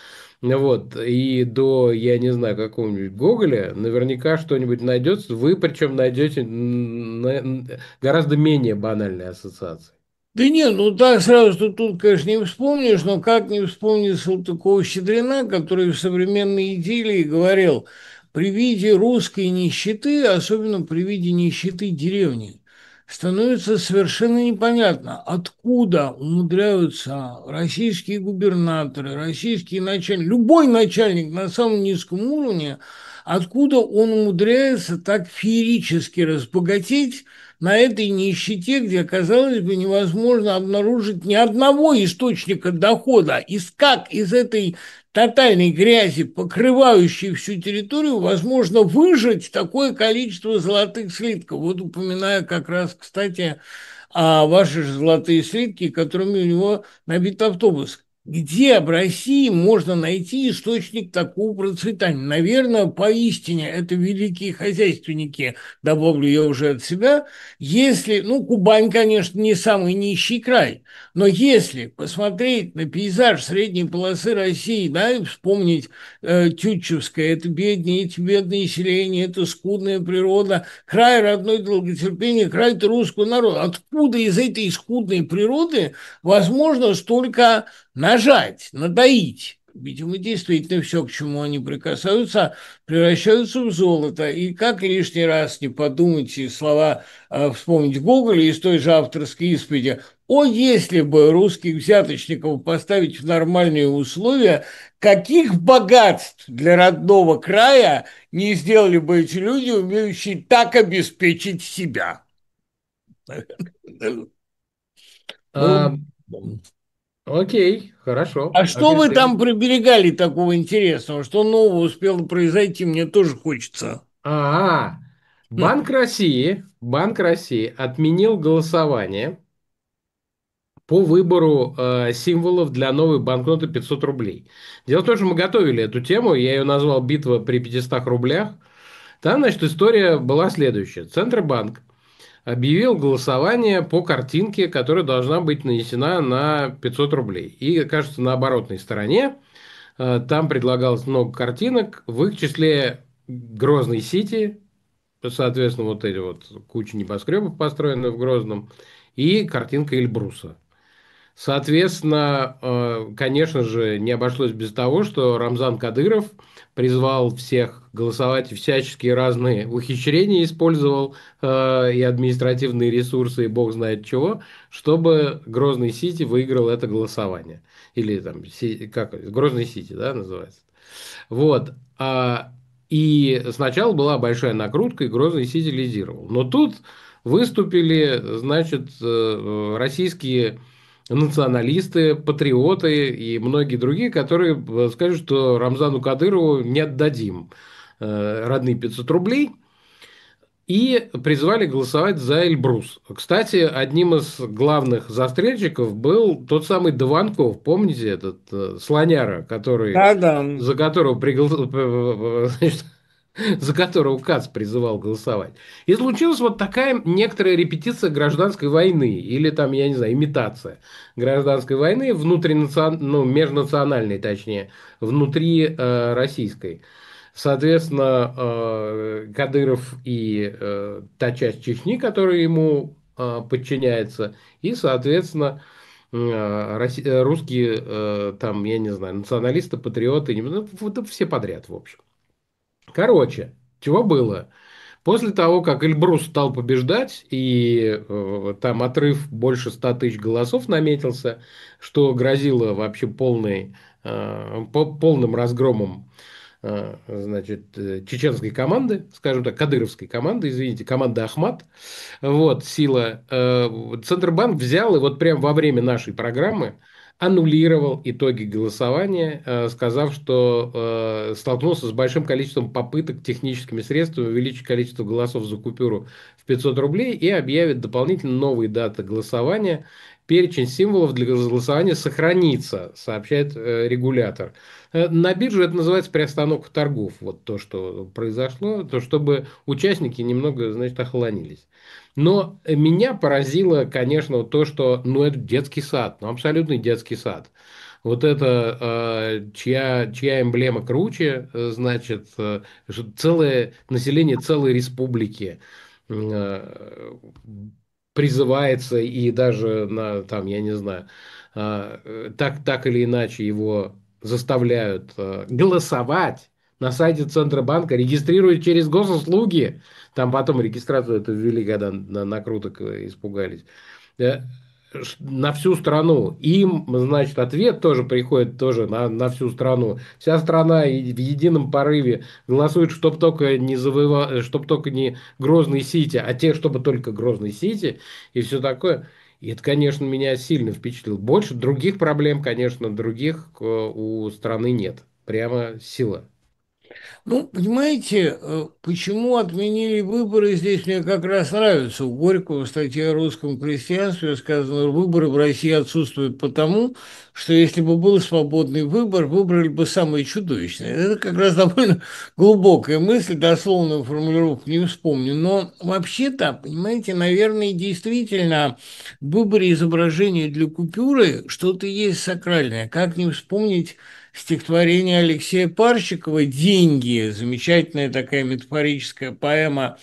Вот, и до, я не знаю, какого-нибудь Гоголя наверняка что-нибудь найдется. Вы причем найдете гораздо менее банальные ассоциации. Да нет, ну так сразу что тут, конечно, не вспомнишь, но как не вспомнить Салтыкова-Щедрина, который в современной идиллии говорил, при виде русской нищеты, особенно при виде нищеты деревни, становится совершенно непонятно, откуда умудряются российские губернаторы, российские начальники, любой начальник на самом низком уровне, откуда он умудряется так феерически разбогатеть, на этой нищете, где, казалось бы, невозможно обнаружить ни одного источника дохода. Как из этой тотальной грязи, покрывающей всю территорию, возможно выжать такое количество золотых слитков? Вот упоминая как раз, кстати, ваши же золотые слитки, которыми у него набит автобус. Где в России можно найти источник такого процветания? Наверное, поистине это великие хозяйственники, добавлю я уже от себя. Если, ну, Кубань, конечно, не самый нищий край, но если посмотреть на пейзаж средней полосы России, да, и вспомнить Тютчевское, это бедные, эти бедные селения, это скудная природа, край родной долготерпения, край-то русского народа. Откуда из этой скудной природы возможно столько нажать, надоить? Видимо, действительно все, к чему они прикасаются, превращаются в золото. И как лишний раз не подумать и слова вспомнить Гоголя из той же авторской исповеди: «О, если бы русских взяточников поставить в нормальные условия, каких богатств для родного края не сделали бы эти люди, умеющие так обеспечить себя». А, Ну, окей, хорошо. а что вы там приберегали такого интересного? Что нового успело произойти? Мне тоже хочется. А, Банк России отменил голосование по выбору символов для новой банкноты 500 рублей. Дело в том, что мы готовили эту тему, я ее назвал «Битва при 500 рублях». Там, значит, история была следующая. Центробанк объявил голосование по картинке, которая должна быть нанесена на 500 рублей. И, кажется, на оборотной стороне там предлагалось много картинок, в их числе Грозный Сити, соответственно, вот эти вот куча небоскребов, построенных в Грозном, и картинка Эльбруса. Соответственно, конечно же, не обошлось без того, что Рамзан Кадыров призвал всех голосовать и всяческие разные ухищрения использовал, и административные ресурсы, и бог знает чего, чтобы Грозный Сити выиграл это голосование. Или там, как, Грозный Сити, да, называется. Вот. И сначала была большая накрутка, и Грозный Сити лидировал. Но тут выступили, значит, российские националисты, патриоты и многие другие, которые скажут, что Рамзану Кадырову не отдадим родные 500 рублей, и призвали голосовать за Эльбрус. Кстати, одним из главных застрельщиков был тот самый Дованков, помните, этот слоняра, который, Да, да. за которого, значит, за которого Кац призывал голосовать. И случилась вот такая некоторая репетиция гражданской войны, или там, я не знаю, имитация гражданской войны, ну, межнациональной, точнее, внутри российской. Соответственно, Кадыров и та часть Чечни, которая ему подчиняется, и, соответственно, русские, там, я не знаю, националисты, патриоты, ну, вот все подряд, в общем. Короче, чего было? После того, как Эльбрус стал побеждать, и там отрыв больше 100 тысяч голосов наметился, что грозило вообще полным разгромом значит, чеченской команды, скажем так, кадыровской команды, извините, команды Ахмат, вот, сила. Центробанк взял и вот прямо во время нашей программы аннулировал итоги голосования, сказав, что столкнулся с большим количеством попыток техническими средствами увеличить количество голосов за купюру в 500 рублей и объявит дополнительно новые даты голосования. Перечень символов для голосования сохранится, сообщает регулятор. На бирже это называется приостановка торгов. Вот то, что произошло, то чтобы участники немного, значит, охолонились. Но меня поразило, конечно, вот то, что, ну, это детский сад, ну, абсолютный детский сад. Вот это, чья эмблема круче, значит, целое население целой республики э, призывается и даже на, там, я не знаю, так или иначе его заставляют голосовать на сайте Центробанка, регистрируют через госуслуги. Там потом регистрацию эту ввели, когда накруток испугались. Э, на всю страну. Им, значит, ответ тоже приходит тоже на всю страну. Вся страна в едином порыве голосует, чтоб только не Грозный Сити, а те, чтобы только Грозный Сити и все такое. И это, конечно, меня сильно впечатлило. Больше других проблем, конечно, других у страны нет. Прямо сила. Ну, понимаете, почему отменили выборы, здесь мне как раз нравится. У Горького в статье о русском крестьянстве сказано, выборы в России отсутствуют потому, что если бы был свободный выбор, выбрали бы самые чудовищные. Это как раз довольно глубокая мысль, дословную формулировку не вспомню. Но вообще-то, понимаете, наверное, действительно в выборе изображения для купюры что-то есть сакральное. Как не вспомнить стихотворение Алексея Парщикова «Деньги», замечательная такая метафорическая поэма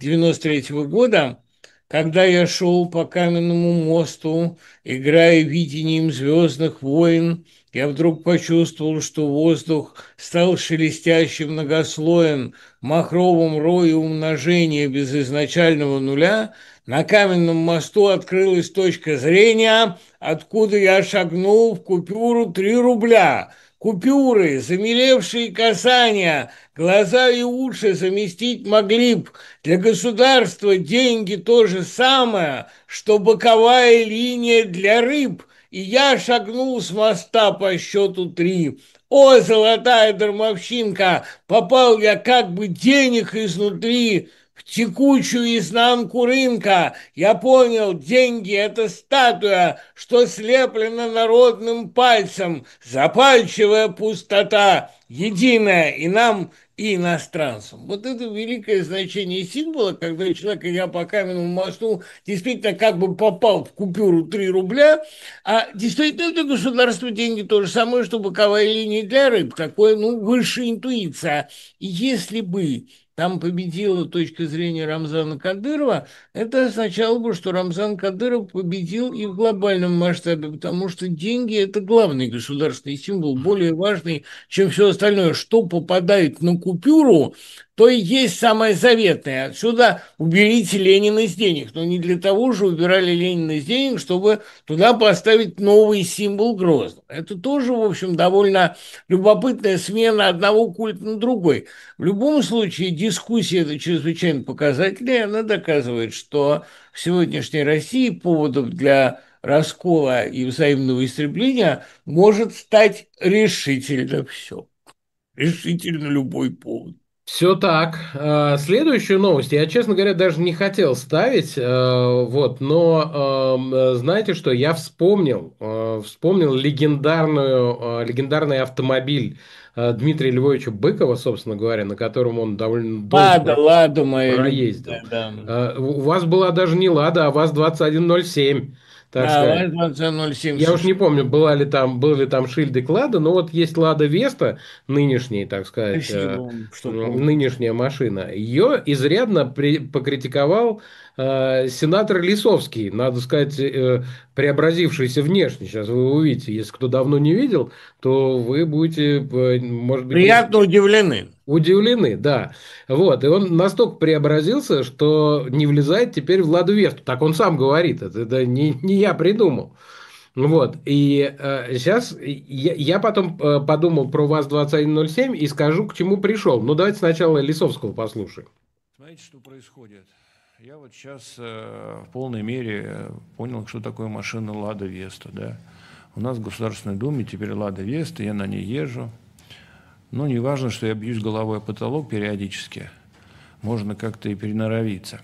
93-го года, когда я шел по каменному мосту, играя видением звездных войн, я вдруг почувствовал, что воздух стал шелестящим многослоем, махровым рое умножения без изначального нуля. На каменном мосту открылась точка зрения, откуда я шагнул в купюру 3 рубля. Купюры, замелевшие касания, глаза и уши заместить могли б. Для государства деньги то же самое, что боковая линия для рыб. И я шагнул с моста по счету 3. О, золотая дармовщинка, попал я как бы денег изнутри в текучую изнанку рынка. Я понял, деньги – это статуя, что слеплена народным пальцем, запальчивая пустота, единая и нам, и иностранцам. Вот это великое значение символа, когда человек, идя по каменному мосту, действительно как бы попал в купюру 3 рубля, а действительно для государства деньги то же самое, что боковая линия для рыб, такое, ну, высшая интуиция. И если бы там победила точка зрения Рамзана Кадырова, это означало бы, что Рамзан Кадыров победил и в глобальном масштабе, потому что деньги – это главный государственный символ, более важный, чем все остальное. Что попадает на купюру, то и есть самое заветное. Отсюда уберите Ленина из денег. Но не для того же убирали Ленина из денег, чтобы туда поставить новый символ Грозного. Это тоже, в общем, довольно любопытная смена одного культа на другой. В любом случае, дискуссия это чрезвычайно показательная, она доказывает, что в сегодняшней России поводов для раскола и взаимного истребления может стать решительно все. Решительно любой повод. Все так. Следующую новость я, честно говоря, даже не хотел ставить, вот, но знаете что, я вспомнил легендарный автомобиль Дмитрия Львовича Быкова, собственно говоря, на котором он довольно долго Лада, Лада моя проездил. любимая, да. У вас была даже не «Лада», а ВАЗ-2107, так Да, сказать. ВАЗ-2107 Я уж не совершенно помню, был ли там шильдик «Лада», но вот есть «Лада Веста», нынешний, так сказать, спасибо, что помню. нынешняя машина. Ее изрядно покритиковал сенатор Лисовский, надо сказать, преобразившийся внешне. Сейчас вы увидите, если кто давно не видел, то вы будете, может быть, не Приятно удивлены. удивлены, да. Вот, и он настолько преобразился, что не влезает теперь в «Ладу Весту». Так он сам говорит, это не я придумал. Вот, и сейчас я потом подумал про ВАЗ-2107 и скажу, к чему пришел. Ну, давайте сначала Лисовского послушаем. Знаете, что происходит? Я вот сейчас в полной мере понял, что такое машина «Лада Веста». Да? У нас в Государственной Думе теперь «Лада Веста», я на ней езжу. Но не важно, что я бьюсь головой о потолок периодически. Можно как-то и переноровиться.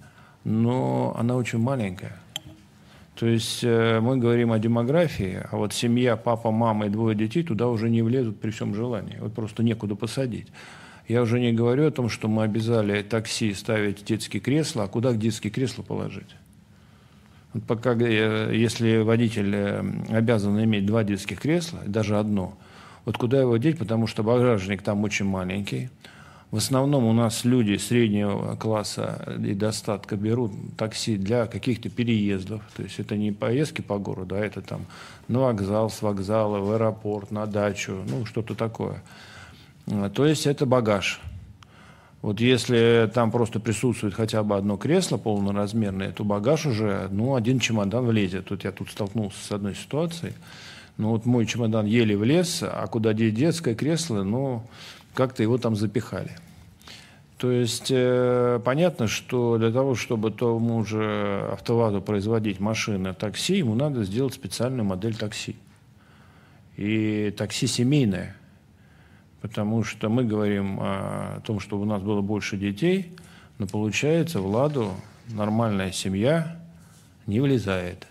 Но она очень маленькая. То есть мы говорим о демографии, а вот семья, папа, мама и 2 детей туда уже не влезут при всем желании. Вот просто некуда посадить. Я уже не говорю о том, что мы обязали такси ставить детские кресла, а куда детские кресла положить? Вот пока, если водитель обязан иметь два детских кресла, даже одно, вот куда его деть, потому что багажник там очень маленький. В основном у нас люди среднего класса и достатка берут такси для каких-то переездов. То есть это не поездки по городу, а это там на вокзал, с вокзала, в аэропорт, на дачу, ну что-то такое. То есть это багаж. Вот если там просто присутствует хотя бы одно кресло полноразмерное, то багаж уже, ну, один чемодан влезет. Тут я столкнулся с одной ситуацией. Ну, вот мой чемодан еле влез, а куда детское кресло, ну, как-то его там запихали. То есть понятно, что для того, чтобы тому же АвтоВАЗу производить машины, такси, ему надо сделать специальную модель такси. И такси семейное. Потому что мы говорим о том, чтобы у нас было больше детей, но получается, в «Ладу» нормальная семья не влезает.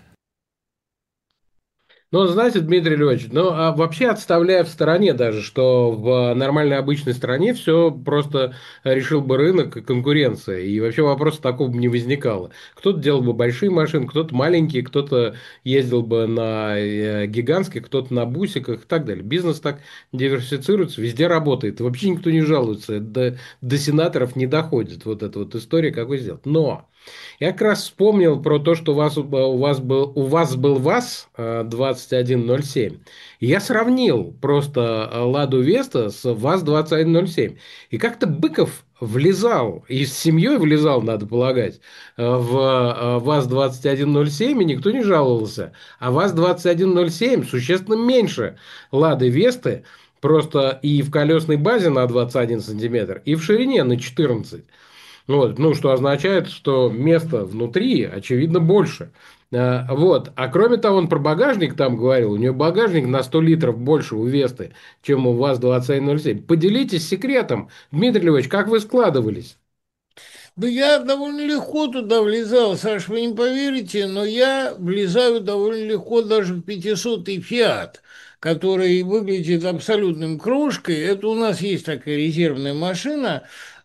Ну, знаете, Дмитрий Львович, ну, а вообще отставляя в стороне даже, что в нормальной обычной стране все просто решил бы рынок и конкуренция, и вообще вопроса такого бы не возникало. Кто-то делал бы большие машины, кто-то маленькие, кто-то ездил бы на гигантских, кто-то на бусиках и так далее. Бизнес так диверсифицируется, везде работает, вообще никто не жалуется, до сенаторов не доходит вот эта вот история, как вы сделать. Но я как раз вспомнил про то, что у вас был ВАЗ 2107. И я сравнил просто Ладу Веста с ВАЗ 2107. И как-то Быков влезал, и с семьей влезал, надо полагать, в ВАЗ 2107, и никто не жаловался. А ВАЗ 2107 существенно меньше Лады Весты, просто и в колесной базе на 21 сантиметр, и в ширине на 14. Вот, ну, что означает, что места внутри, очевидно, больше. Вот. А кроме того, он про багажник там говорил. У него багажник на 100 литров больше у Весты, чем у ВАЗ-2107. Поделитесь секретом, Дмитрий Львович, как вы складывались? Да я довольно легко туда влезал, Саш, вы не поверите, но я влезаю довольно легко даже в 500-й «Фиат», который выглядит абсолютным крошкой. Это у нас есть такая резервная машина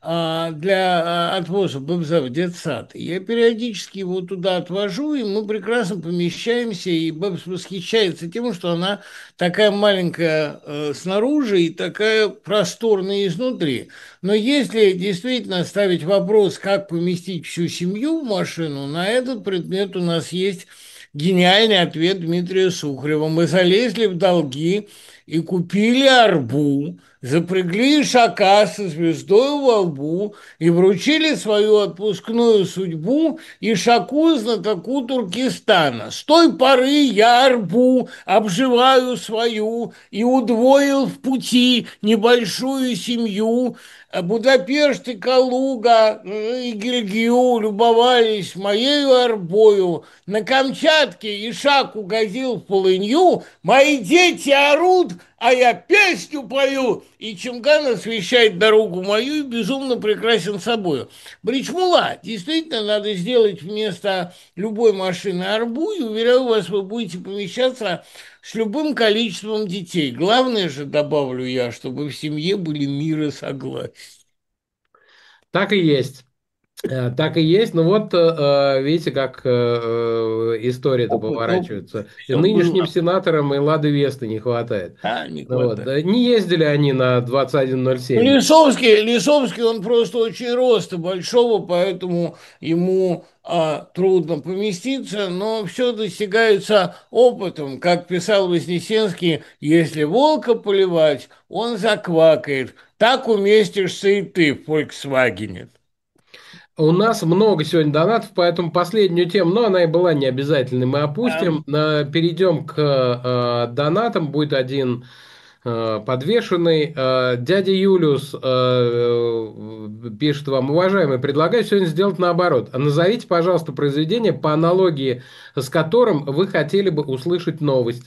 для отвоза БЭПЗа в детсад. Я периодически его туда отвожу, и мы прекрасно помещаемся, и БЭПС восхищается тем, что она такая маленькая снаружи и такая просторная изнутри. Но если действительно ставить вопрос, как поместить всю семью в машину, на этот предмет у нас есть гениальный ответ Дмитрия Сухарева. Мы залезли в долги и купили арбу, запрягли ишака со звездой во лбу и вручили свою отпускную судьбу ишаку знатоку Туркестана. С той поры я арбу обживаю свою и удвоил в пути небольшую семью. Будапешт и Калуга и Гильгию любовались моею арбою. На Камчатке Ишак угодил в полынью, мои дети орут, а я песню пою, и Чимган освещает дорогу мою и безумно прекрасен собою. Бричмула, действительно, надо сделать вместо любой машины арбу, и, уверяю вас, вы будете помещаться с любым количеством детей. Главное же, добавлю я, чтобы в семье были мир и согласие. Так и есть. Так и есть. Ну вот, видите, как история-то Опыт, поворачивается. И все нынешним было. сенаторам и Лады Весты не хватает. Не Ну вот. хватает. Не ездили они на 2107. Лисовский, он просто очень роста большого, поэтому ему трудно поместиться, но все достигается опытом. Как писал Вознесенский, если волка поливать, он заквакает. Так уместишься и ты в «Фольксвагене». У нас много сегодня донатов, поэтому последнюю тему, но она и была не обязательной, мы опустим. Перейдем к донатам. Будет один подвешенный. Дядя Юлиус пишет вам: уважаемый, предлагаю сегодня сделать наоборот. Назовите, пожалуйста, произведение, по аналогии с которым вы хотели бы услышать новость.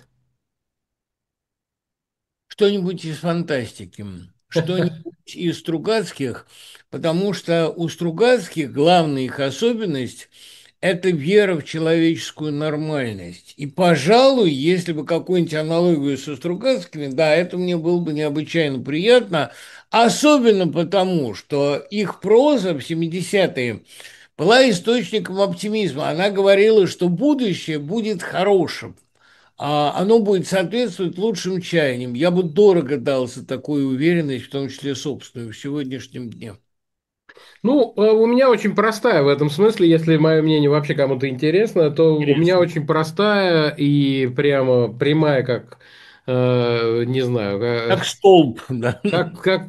Что-нибудь из фантастики, что-нибудь из Стругацких, потому что у Стругацких главная их особенность – это вера в человеческую нормальность. И, пожалуй, если бы какую-нибудь аналогию со Стругацкими, да, это мне было бы необычайно приятно, особенно потому, что их проза в 70-е была источником оптимизма. Она говорила, что будущее будет хорошим, а оно будет соответствовать лучшим чаяниям. Я бы дорого дал за такую уверенность, в том числе собственную, в сегодняшнем дне. Ну, у меня очень простая в этом смысле, если мое мнение вообще кому-то интересно, то у меня Интересно. очень простая и прямо прямая, как, не знаю, Как столб, да. как,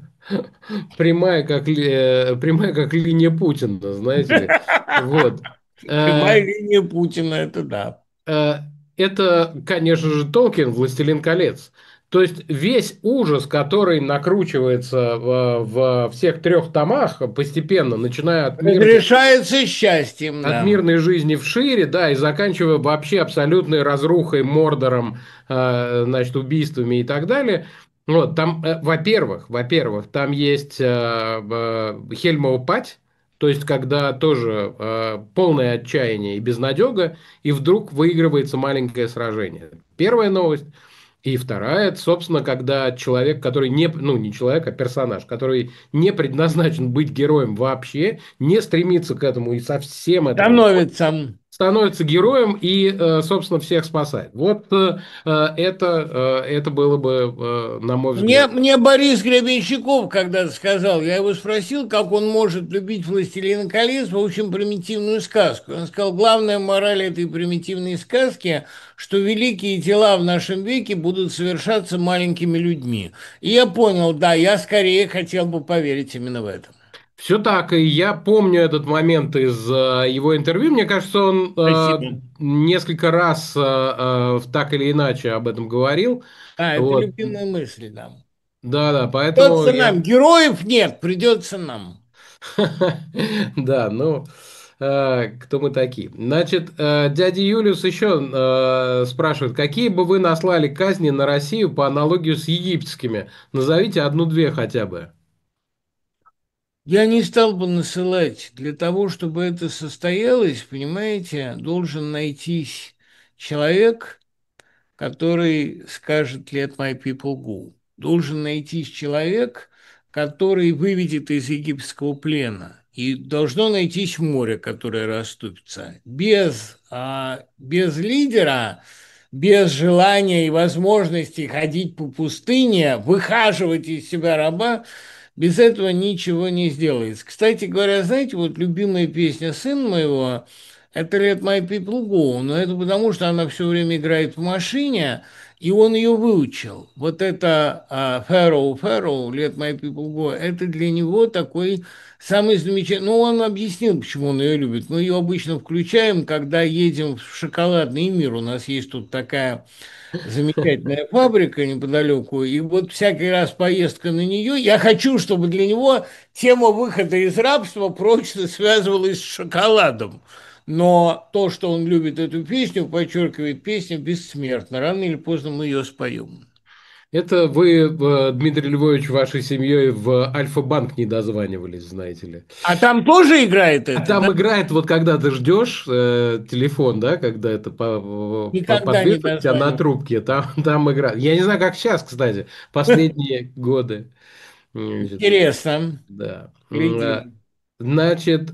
прямая, как линия Путина, знаете ли. Вот. Прямая Э, линия Путина, это да. Э, Это, конечно же, Толкин, «Властелин колец». То есть весь ужас, который накручивается в всех трех томах постепенно, начиная Разрешается счастьем, от да. мирной жизни в шире, да, и заканчивая вообще абсолютной разрухой, мордором, значит, убийствами и так далее. Вот, там, во-первых, там есть Хельмова пать, то есть, когда тоже полное отчаяние и безнадега, и вдруг выигрывается маленькое сражение. Первая новость. И вторая, это, собственно, когда человек, который не, ну, не человек, а персонаж, который не предназначен быть героем вообще, не стремится к этому и совсем этого не хочет, Становится. становится героем и, собственно, всех спасает. Вот это было бы, на мой Мне, взгляд. мне Борис Гребенщиков когда-то сказал, я его спросил, как он может любить «Властелина колец», в общем, примитивную сказку. Он сказал, главная мораль этой примитивной сказки, что великие дела в нашем веке будут совершаться маленькими людьми. И я понял, да, я скорее хотел бы поверить именно в это. Все так, и я помню этот момент из его интервью. Мне кажется, он Спасибо. несколько раз так или иначе об этом говорил. А, это Вот. любимая мысль, да. Да, да, поэтому Придется я... нам. Героев нет, придется нам. Да, ну, кто мы такие? Значит, дядя Юлиус еще спрашивает, какие бы вы наслали казни на Россию по аналогию с египетскими? Назовите одну-две хотя бы. Я не стал бы насылать. Для того, чтобы это состоялось, понимаете, должен найтись человек, который скажет «Let my people go». Должен найтись человек, который выведет из египетского плена. И должно найтись море, которое расступится. Без лидера, без желания и возможности ходить по пустыне, выхаживать из себя раба, без этого ничего не сделается. Кстати говоря, знаете, вот любимая песня сына моего – это «Let my people go», но это потому, что она все время играет в машине, и он ее выучил. Вот это «Pharaoh, Pharaoh, let my people go», это для него такой самый замечательный. Ну, он объяснил, почему он ее любит. Мы ее обычно включаем, когда едем в шоколадный мир. У нас есть тут такая замечательная фабрика неподалеку, и вот всякий раз поездка на нее, я хочу, чтобы для него тема выхода из рабства прочно связывалась с шоколадом. Но то, что он любит эту песню, подчеркивает, песня бессмертна. Рано или поздно мы ее споем. Это вы, Дмитрий Львович, вашей семьей в Альфа-банк не дозванивались, знаете ли. А там тоже играет А это, да? там играет, вот когда ты ждешь телефон, да, когда это Никогда не подвешивают тебя на дозваниваю. трубке, там играет. Я не знаю, как сейчас, кстати, последние годы. Значит, Интересно. да. Глядим. Значит,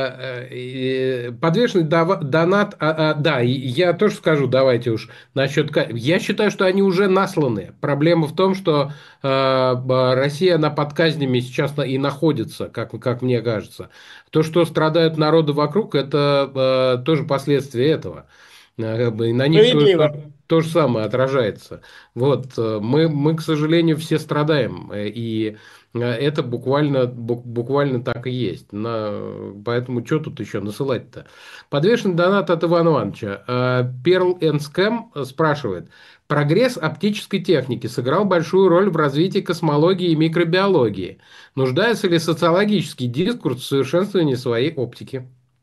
подвешенный донат, да, и я тоже скажу, давайте уж насчет... Я считаю, что они уже насланы. Проблема в том, что Россия, она под казнями сейчас и находится, как мне кажется. То, что страдают народы вокруг, это тоже последствия этого. Как бы, и на них Справедливо. то же самое отражается. Вот, мы, к сожалению, все страдаем, и это буквально так и есть. Поэтому что тут еще насылать-то? Подвешенный донат от Ивана Ивановича. Перл Скэм спрашивает. Прогресс оптической техники сыграл большую роль в развитии космологии и микробиологии. Нуждается ли социологический дискурс в совершенствовании своей оптики?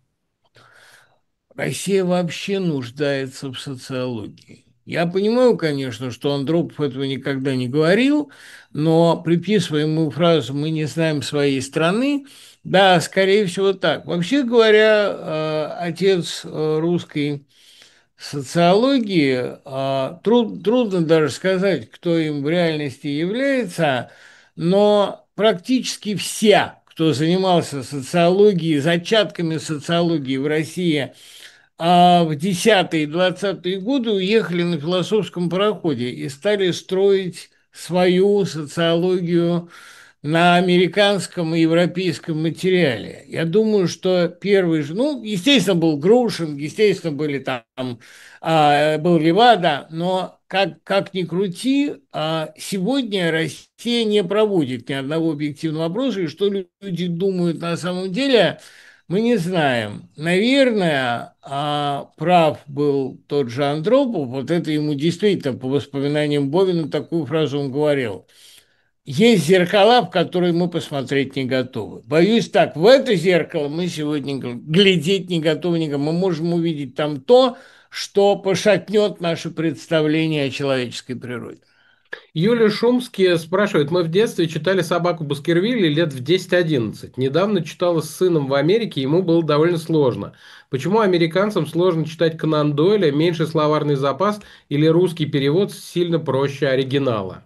Россия вообще нуждается в социологии. Я понимаю, конечно, что Андропов этого никогда не говорил, но приписываем ему фразу «мы не знаем своей страны», да, скорее всего так. Вообще говоря, отец русской социологии, трудно даже сказать, кто им в реальности является, но практически все, кто занимался социологией, зачатками социологии в России, а в десятые и двадцатые годы уехали на философском пароходе и стали строить свою социологию на американском и европейском материале. Я думаю, что первый же, ну, естественно, был Грушин, естественно, были там, был Левада, но как ни крути, сегодня Россия не проводит ни одного объективного опроса, и что люди думают на самом деле, мы не знаем. Наверное, прав был тот же Андропов, вот это ему действительно, по воспоминаниям Бовина, такую фразу он говорил. Есть зеркала, в которые мы посмотреть не готовы. Боюсь так, в это зеркало мы сегодня глядеть не готовы никак. Мы можем увидеть там то, что пошатнет наше представление о человеческой природе. Юлия Шумский спрашивает, мы в детстве читали «Собаку Баскервилей» лет в 10-11. Недавно читала с сыном в Америке, ему было довольно сложно. Почему американцам сложно читать Конан Дойля, меньше словарный запас или русский перевод сильно проще оригинала?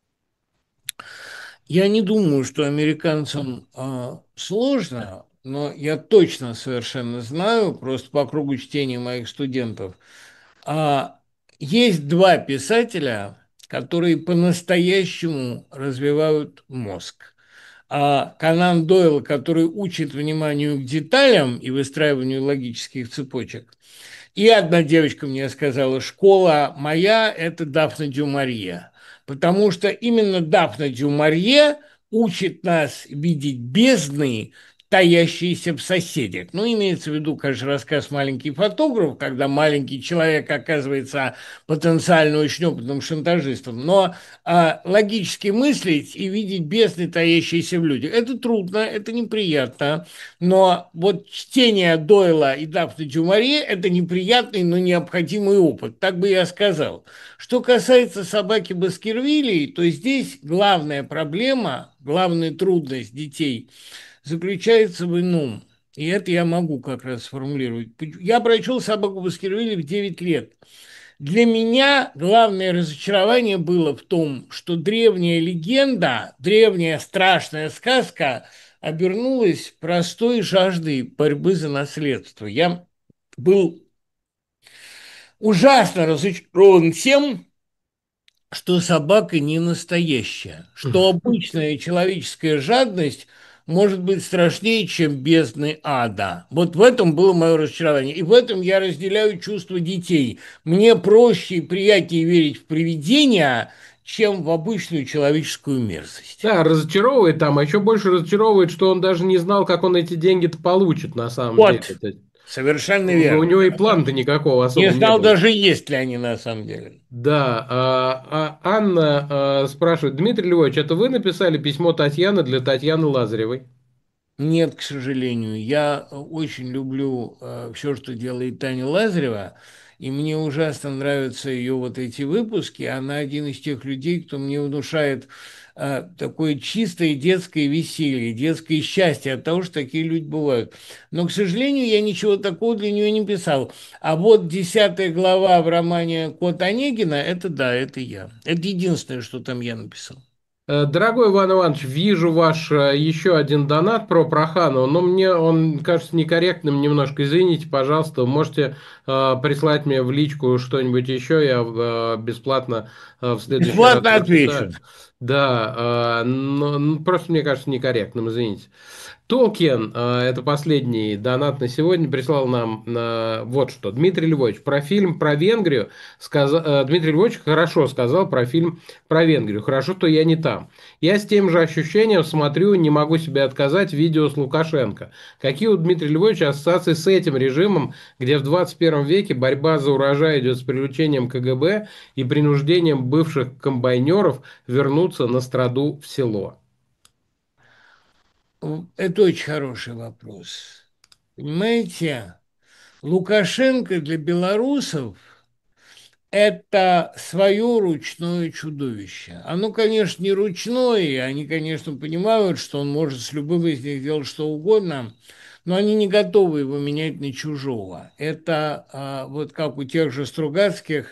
Я не думаю, что американцам сложно, но я точно совершенно знаю, просто по кругу чтения моих студентов, а, есть два писателя, которые по-настоящему развивают мозг. Конан Дойл, который учит вниманию к деталям и выстраиванию логических цепочек. И одна девочка мне сказала, школа моя – это Дафна Дю-Марье, потому что именно Дафна Дю-Марье учит нас видеть бездны, таящиеся в соседях. Ну, имеется в виду, конечно, рассказ «Маленький фотограф», когда маленький человек оказывается потенциально очень опытным шантажистом, но логически мыслить и видеть бездны, таящиеся в людях – это трудно, это неприятно. Но вот чтение Дойла и Дафны Дюмаре – это неприятный, но необходимый опыт, так бы я сказал. Что касается собаки Баскервилей, то здесь главная проблема, главная трудность детей заключается в ином. И это я могу как раз сформулировать. Я прочел «Собаку Баскервилей» в 9 лет. Для меня главное разочарование было в том, что древняя легенда, древняя страшная сказка обернулась простой жаждой борьбы за наследство. Я был ужасно разочарован тем, что собака не настоящая, что обычная человеческая жадность может быть страшнее, чем бездны ада. Вот в этом было мое разочарование. И в этом я разделяю чувства детей. Мне проще и приятнее верить в привидения, чем в обычную человеческую мерзость. Да, разочаровывает там, а еще больше разочаровывает, что он даже не знал, как он эти деньги-то получит на самом деле. Вот, То есть, совершенно у верно. него и плана-то никакого Не особо не знал было. даже, есть ли они на самом деле. Да, Анна спрашивает, Дмитрий Львович, это вы написали письмо Татьяны для Татьяны Лазаревой? Нет, к сожалению. Я очень люблю все, что делает Таня Лазарева, и мне ужасно нравятся ее вот эти выпуски. Она один из тех людей, кто мне внушает такое чистое детское веселье, детское счастье от того, что такие люди бывают. Но, к сожалению, я ничего такого для нее не писал. А вот 10 глава в романе «Кот Онегина» – это да, это я. Это единственное, что там я написал. Дорогой Иван Иванович, вижу ваш еще один донат про Проханова, но мне он кажется некорректным немножко. Извините, пожалуйста, можете прислать мне в личку что-нибудь еще, я бесплатно в следующий раз Бесплатно отвечу. прочитаю. Да, но просто мне кажется некорректным, извините. Толкин, это последний донат на сегодня, прислал нам вот что. Дмитрий Львович, про фильм про Венгрию, Дмитрий Львович хорошо сказал про фильм про Венгрию. Хорошо, что я не там. Я с тем же ощущением смотрю, не могу себе отказать, видео с Лукашенко. Какие у Дмитрия Львовича ассоциации с этим режимом, где в 21 веке борьба за урожай идет с привлечением КГБ и принуждением бывших комбайнеров вернуться на страду в село? Это очень хороший вопрос. Понимаете, Лукашенко для белорусов – это свое ручное чудовище. Оно, конечно, не ручное, и они, конечно, понимают, что он может с любым из них делать что угодно, но они не готовы его менять на чужого. Это вот как у тех же Стругацких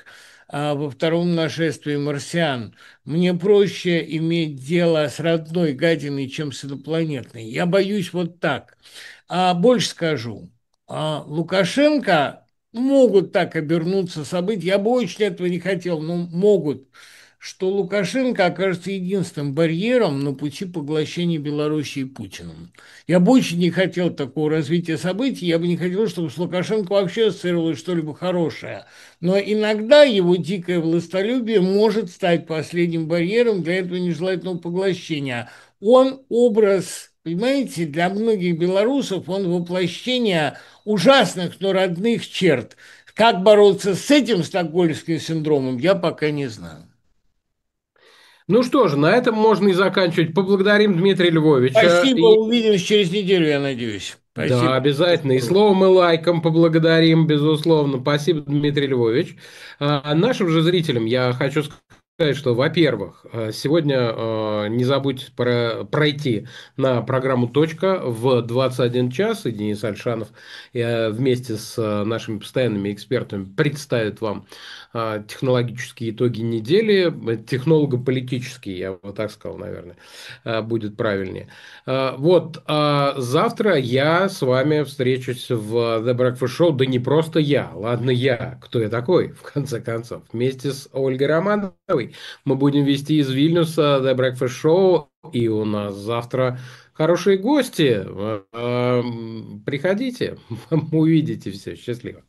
во втором нашествии марсиан. Мне проще иметь дело с родной гадиной, чем с инопланетной. Я боюсь вот так. А больше скажу. Лукашенко могут так обернуться события. Я бы очень этого не хотел, но могут, что Лукашенко окажется единственным барьером на пути поглощения Белоруссии Путиным. Я бы очень не хотел такого развития событий, я бы не хотел, чтобы с Лукашенко вообще ассоциировалось что-либо хорошее. Но иногда его дикое властолюбие может стать последним барьером для этого нежелательного поглощения. Он образ, понимаете, для многих белорусов он воплощение ужасных, но родных черт. Как бороться с этим стокгольмским синдромом, я пока не знаю. Ну что же, на этом можно и заканчивать. Поблагодарим Дмитрия Львовича. Спасибо, И увидимся через неделю, я надеюсь. да, Спасибо. обязательно. И словом, и лайком поблагодарим, безусловно. Спасибо, Дмитрий Львович. Нашим же зрителям я хочу сказать, что, во-первых, сегодня не забудь пройти на программу «Точка» в 21 час, и Денис Альшанов вместе с нашими постоянными экспертами представит вам технологические итоги недели, технолого-политические, я вот так сказал, наверное, будет правильнее. Вот, завтра я с вами встречусь в The Breakfast Show, да не просто я, ладно я, кто я такой, в конце концов, вместе с Ольгой Романовой мы будем вести из Вильнюса The Breakfast Show, и у нас завтра хорошие гости, приходите, увидите все, счастливо.